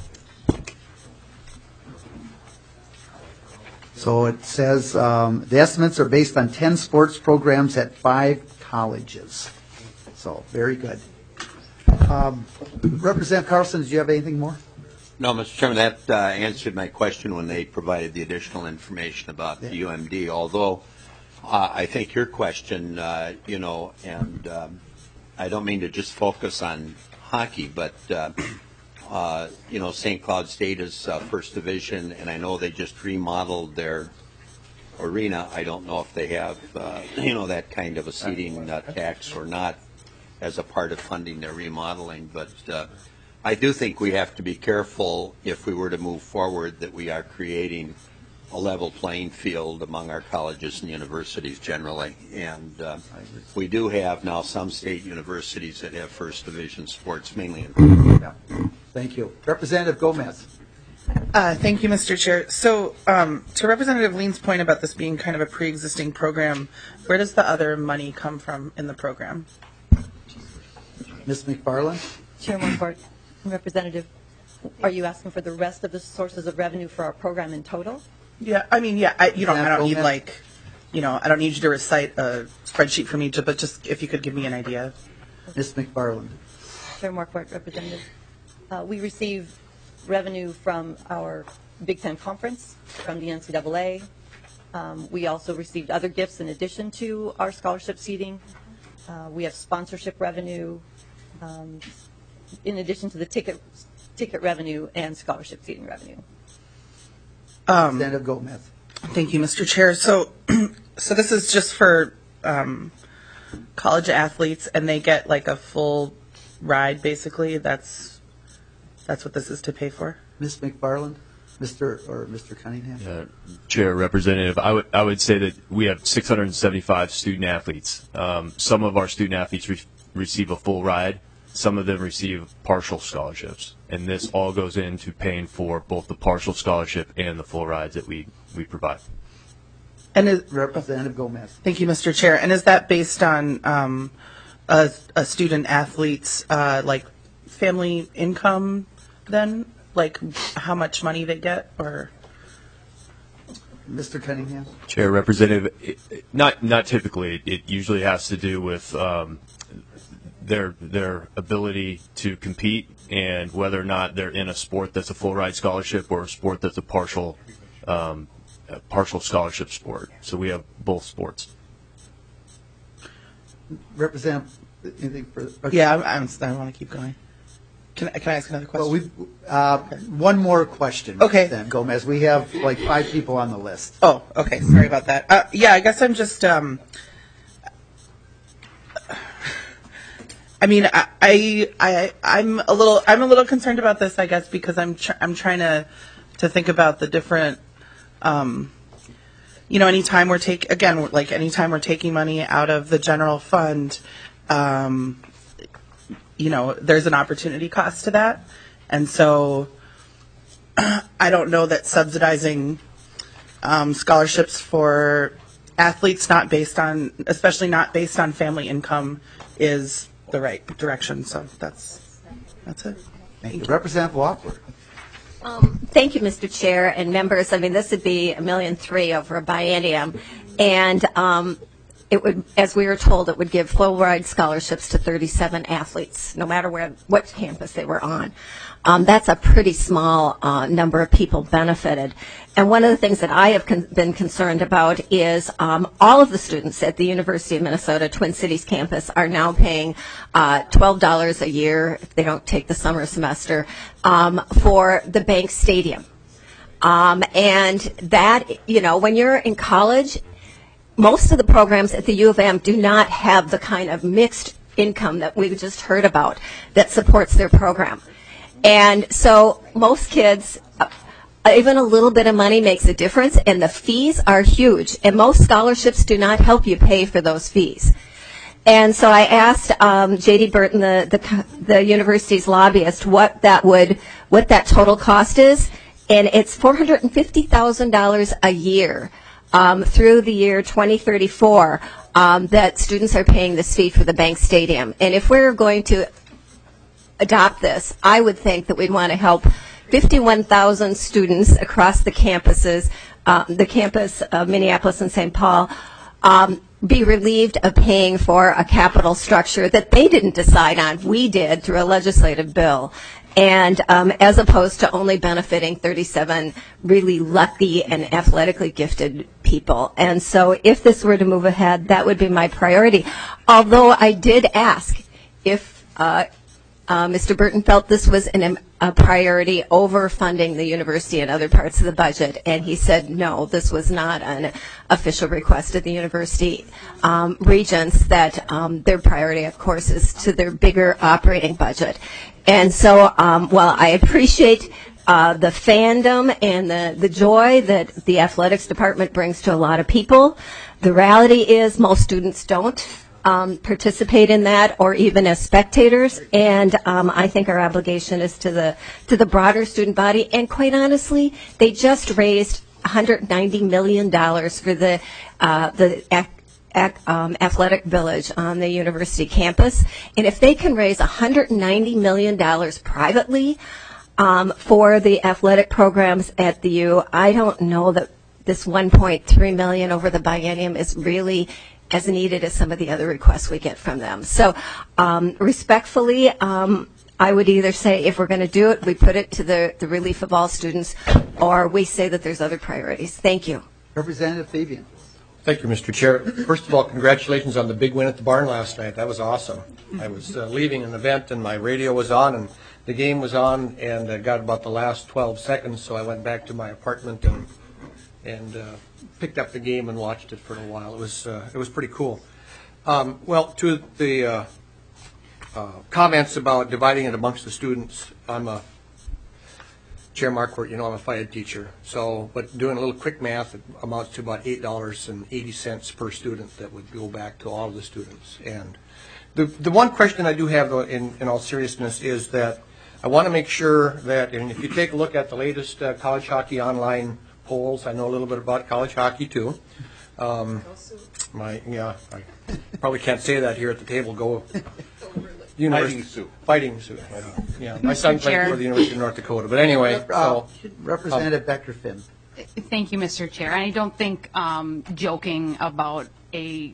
So it says um, the estimates are based on ten sports programs at five colleges. So very good. Um, Representative Carlson, did you have anything more? No, Mister Chairman, that uh, answered my question when they provided the additional information about the U M D, although uh, I think your question, uh, you know, and um, I don't mean to just focus on hockey, but, uh, uh, you know, Saint Cloud State is uh, first division, and I know they just remodeled their arena. I don't know if they have, uh, you know, that kind of a seating uh, tax or not as a part of funding their remodeling, but uh, I do think we have to be careful if we were to move forward that we are creating a level playing field among our colleges and universities generally. And uh, we do have now some state universities that have first division sports, mainly in. Yeah. Thank you. Representative Gomez. Uh, thank you, Mister Chair. So, um, to Representative Lean's point about this being kind of a pre-existing program, where does the other money come from in the program? Miz McFarland? Chairman Bart, Representative, are you asking for the rest of the sources of revenue for our program in total? Yeah, I mean, yeah, I, you don't, I don't need Gomez? like, you know, I don't need you to recite a spreadsheet for me to, but just if you could give me an idea. Miz McFarland. Chairman Bart, Representative, uh, we receive revenue from our Big Ten Conference, from the N C double A. Um, we also received other gifts in addition to our scholarship seating. Uh, we have sponsorship revenue, um, in addition to the ticket ticket revenue and scholarship seating revenue. Um, Representative Gomez. Thank you, Mister Chair. So, so this is just for um, college athletes, and they get like a full ride, basically. That's that's what this is to pay for. Miz McFarland, Mister or Mister Cunningham. Uh, Chair, Representative, I would I would say that we have six hundred seventy-five student athletes. Um, some of our student athletes re- receive a full ride. Some of them receive partial scholarships, and this all goes into paying for both the partial scholarship and the full rides that we, we provide. And is, Representative Gomez. Thank you, Mister Chair. And is that based on um, a, a student athlete's uh, like family income? Then, like how much money they get, or? Mister Cunningham. Chair, Representative, it, it, not not typically. It usually has to do with um, their their ability to compete and whether or not they're in a sport that's a full ride scholarship or a sport that's a partial um, a partial scholarship sport. So we have both sports. Representative, anything further? Okay. Yeah, I'm, I'm, I want to keep going. Can, can I ask another question? Well, we uh, one more question. Okay. Then Gomez, we have like five people on the list. Oh, okay. Sorry about that. Uh, yeah, I guess I'm just. Um, I mean, I, I, I, I'm a little, I'm a little concerned about this, I guess, because I'm, tr- I'm trying to, to think about the different, um, you know, anytime we're take again, like anytime we're taking money out of the general fund, um, you know, there's an opportunity cost to that, and so I don't know that subsidizing um, scholarships for athletes not based on, especially not based on family income, is the right direction. So that's that's it. Thank you, Representative Wampler. Um, thank you, Mister Chair and members. I mean, this would be a million three over a biennium, and um, it would, as we were told, it would give full ride scholarships to thirty-seven athletes, no matter where what campus they were on. Um, that's a pretty small uh, number of people benefited. And one of the things that I have con- been concerned about is um, all of the students at the University of Minnesota Twin Cities campus are now paying uh, twelve dollars a year, if they don't take the summer semester, um, for the Bank Stadium. Um, and that, you know, when you're in college, most of the programs at the U of M do not have the kind of mixed income that we've just heard about that supports their program. And so most kids, uh, even a little bit of money makes a difference, and the fees are huge. And most scholarships do not help you pay for those fees. And so I asked um, J D Burton, the, the the university's lobbyist, what that would, what that total cost is, and it's four hundred and fifty thousand dollars a year um, through the year twenty thirty-four um, that students are paying this fee for the Bank Stadium. And if we're going to adopt this, I would think that we'd want to help fifty-one thousand students across the campuses, um, the campus of Minneapolis and Saint Paul, um, be relieved of paying for a capital structure that they didn't decide on. We did through a legislative bill. And um, as opposed to only benefiting thirty-seven really lucky and athletically gifted people. And so if this were to move ahead, that would be my priority. Although I did ask if uh, Uh, Mister Burton felt this was an, a priority over funding the university and other parts of the budget, and he said no, this was not an official request of the university. Um, regents, that um, their priority, of course, is to their bigger operating budget. And so um, while I appreciate uh, the fandom and the, the joy that the athletics department brings to a lot of people, the reality is most students don't Um, participate in that, or even as spectators, and um, I think our obligation is to the to the broader student body. And quite honestly, they just raised one hundred ninety million dollars for the uh, the ac- ac- um, athletic village on the university campus, and if they can raise one hundred ninety million dollars privately um, for the athletic programs at the U, I don't know that this one point three million dollars over the biennium is really as needed as some of the other requests we get from them. So um, respectfully, um, I would either say if we're going to do it, we put it to the, the relief of all students, or we say that there's other priorities. Thank you. Representative Fabian. Thank you, Mister Chair. First of all, congratulations on the big win at the barn last night. That was awesome. I was uh, leaving an event and my radio was on and the game was on, and I got about the last twelve seconds, so I went back to my apartment and and uh, picked up the game and watched it for a while. It was uh, it was pretty cool. Um, well, to the uh, uh, comments about dividing it amongst the students, I'm a Chair Marquardt, you know, I'm a Phi Ed teacher. So, but doing a little quick math, it amounts to about eight dollars and eighty cents per student that would go back to all of the students. And the the one question I do have, though, in, in all seriousness, is that I want to make sure that, and if you take a look at the latest uh, college hockey online polls, I know a little bit about college hockey too. Um, my yeah, I probably can't say that here at the table. Go Fighting Sioux. Fighting Sioux. Yeah, my son played for the University of North Dakota. But anyway, uh, so, Representative um, Becker-Finn. Thank you, Mister Chair. I don't think um, joking about a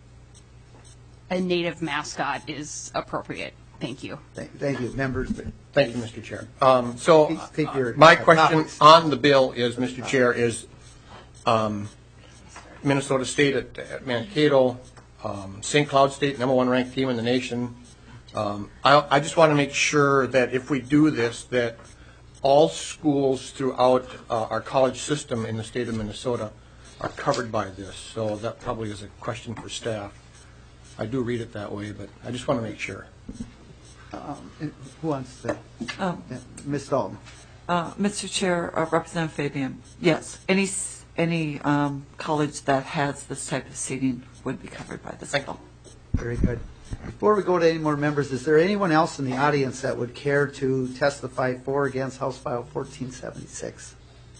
a native mascot is appropriate. Thank you. Thank, thank you, members. Thank you, Mister Chair. Um, so, Take your, uh, my uh, question topics. on the bill is, Mister Chair, is um, Minnesota State at, at Mankato, um, Saint Cloud State, number one ranked team in the nation. Um, I, I just want to make sure that if we do this, that all schools throughout uh, our college system in the state of Minnesota are covered by this. So that probably is a question for staff. I do read it that way, but I just want to make sure. Um, who wants to? Um, Miz Dalton. Uh, Mister Chair, uh, Representative Fabian, yes, any any um, college that has this type of seating would be covered by this bill. Very good. Before we go to any more members, is there anyone else in the audience that would care to testify for or against House File fourteen seventy-six?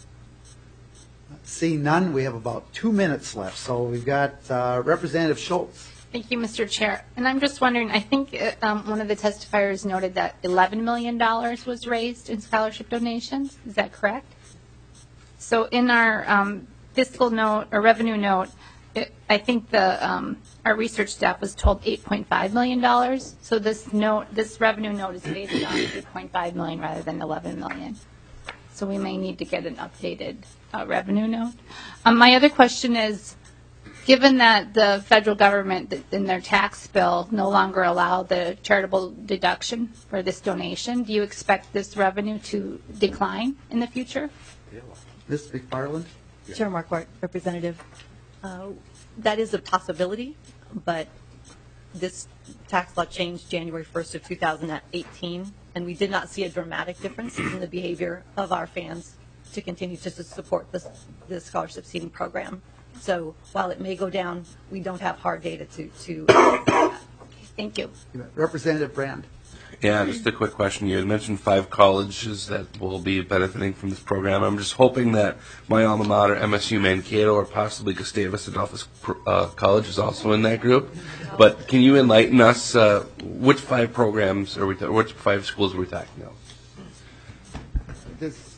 Seeing none, we have about two minutes left. So we've got uh, Representative Schultz. Thank you, Mister Chair. And I'm just wondering, I think uh, um, one of the testifiers noted that eleven million dollars was raised in scholarship donations. Is that correct? So in our um, fiscal note or revenue note, it, I think the um, our research staff was told eight point five million dollars. So this note, this revenue note is based on eight point five million dollars rather than eleven million dollars. So we may need to get an updated uh, revenue note. Um, my other question is, given that the federal government in their tax bill no longer allow the charitable deduction for this donation, do you expect this revenue to decline in the future? Miz McFarland? Chair Marquardt, Representative, uh, that is a possibility, but this tax law changed January first of two thousand eighteen, and we did not see a dramatic difference in the behavior of our fans to continue to support this, the scholarship seating program. So while it may go down, we don't have hard data to. to Thank you. Representative Brand. Yeah, just a quick question. You had mentioned five colleges that will be benefiting from this program. I'm just hoping that my alma mater, M S U Mankato, or possibly Gustavus Adolphus uh, College is also in that group. But can you enlighten us, uh, which five programs are we, ta- which five schools are we talking about? This,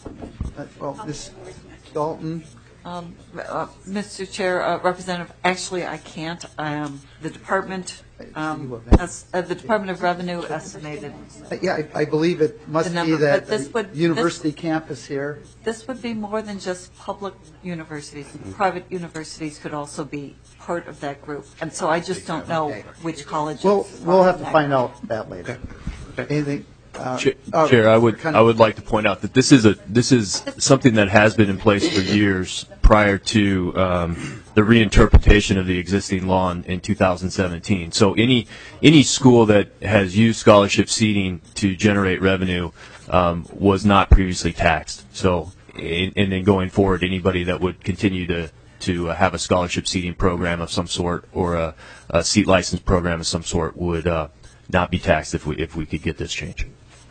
uh, well, this Dalton. Um, uh, Mister Chair, uh, Representative, actually I can't. Um, the department, um, as, uh, the Department of Revenue estimated. Uh, yeah, I, I believe it must the number, be that but this would, university this, campus here. This would be more than just public universities. Mm-hmm. Private universities could also be part of that group, and so I just don't know okay. which colleges. We'll we'll have to find group. out that later. Okay. Okay. Anything? Uh, Chair, uh, Chair, I would I would like to point out that this is a this is something that has been in place for years prior to um, the reinterpretation of the existing law in, in two thousand seventeen. So any any school that has used scholarship seating to generate revenue um, was not previously taxed. So and, and then going forward, anybody that would continue to to have a scholarship seating program of some sort or a, a seat license program of some sort would uh, not be taxed if we if we could get this change.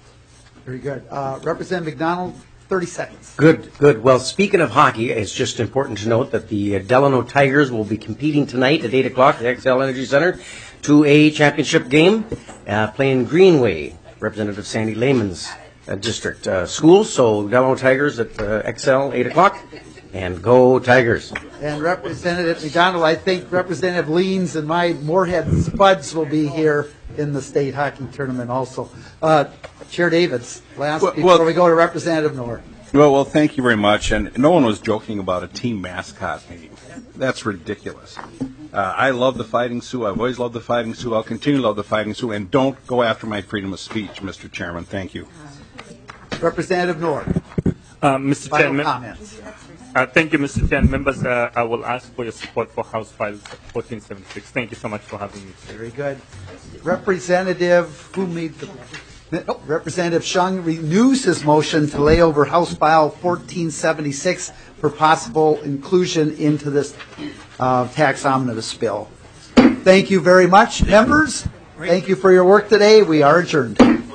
Very good. Uh, Representative McDonald, thirty seconds. Good, good. Well, speaking of hockey, it's just important to note that the uh, Delano Tigers will be competing tonight at eight o'clock at the X L Energy Center, two A championship game, uh, playing Greenway, Representative Sandy Lehman's uh, district uh, school. So Delano Tigers at uh, X L, eight o'clock, and go Tigers. And Representative McDonald, I think Representative Leans and my Moorhead Spuds will be here in the state hockey tournament also. Uh, Chair Davids, last well, before well, we go to Representative Knorr. Well, well, thank you very much. And no one was joking about a team mascot meeting. That's ridiculous. Uh, I love the Fighting Sioux. I've always loved the Fighting Sioux. I'll continue to love the Fighting Sioux. And don't go after my freedom of speech, Mister Chairman. Thank you. Representative Knorr. Uh, Mister Final Chairman. comments. Uh, thank you, Mister Chairman. Members, uh, I will ask for your support for House File fourteen seventy-six. Thank you so much for having me. Very good. Representative, who made the... Oh, Representative Shung renews his motion to lay over House File fourteen seventy-six for possible inclusion into this uh, tax omnibus bill. Thank you very much, members. Thank you for your work today. We are adjourned.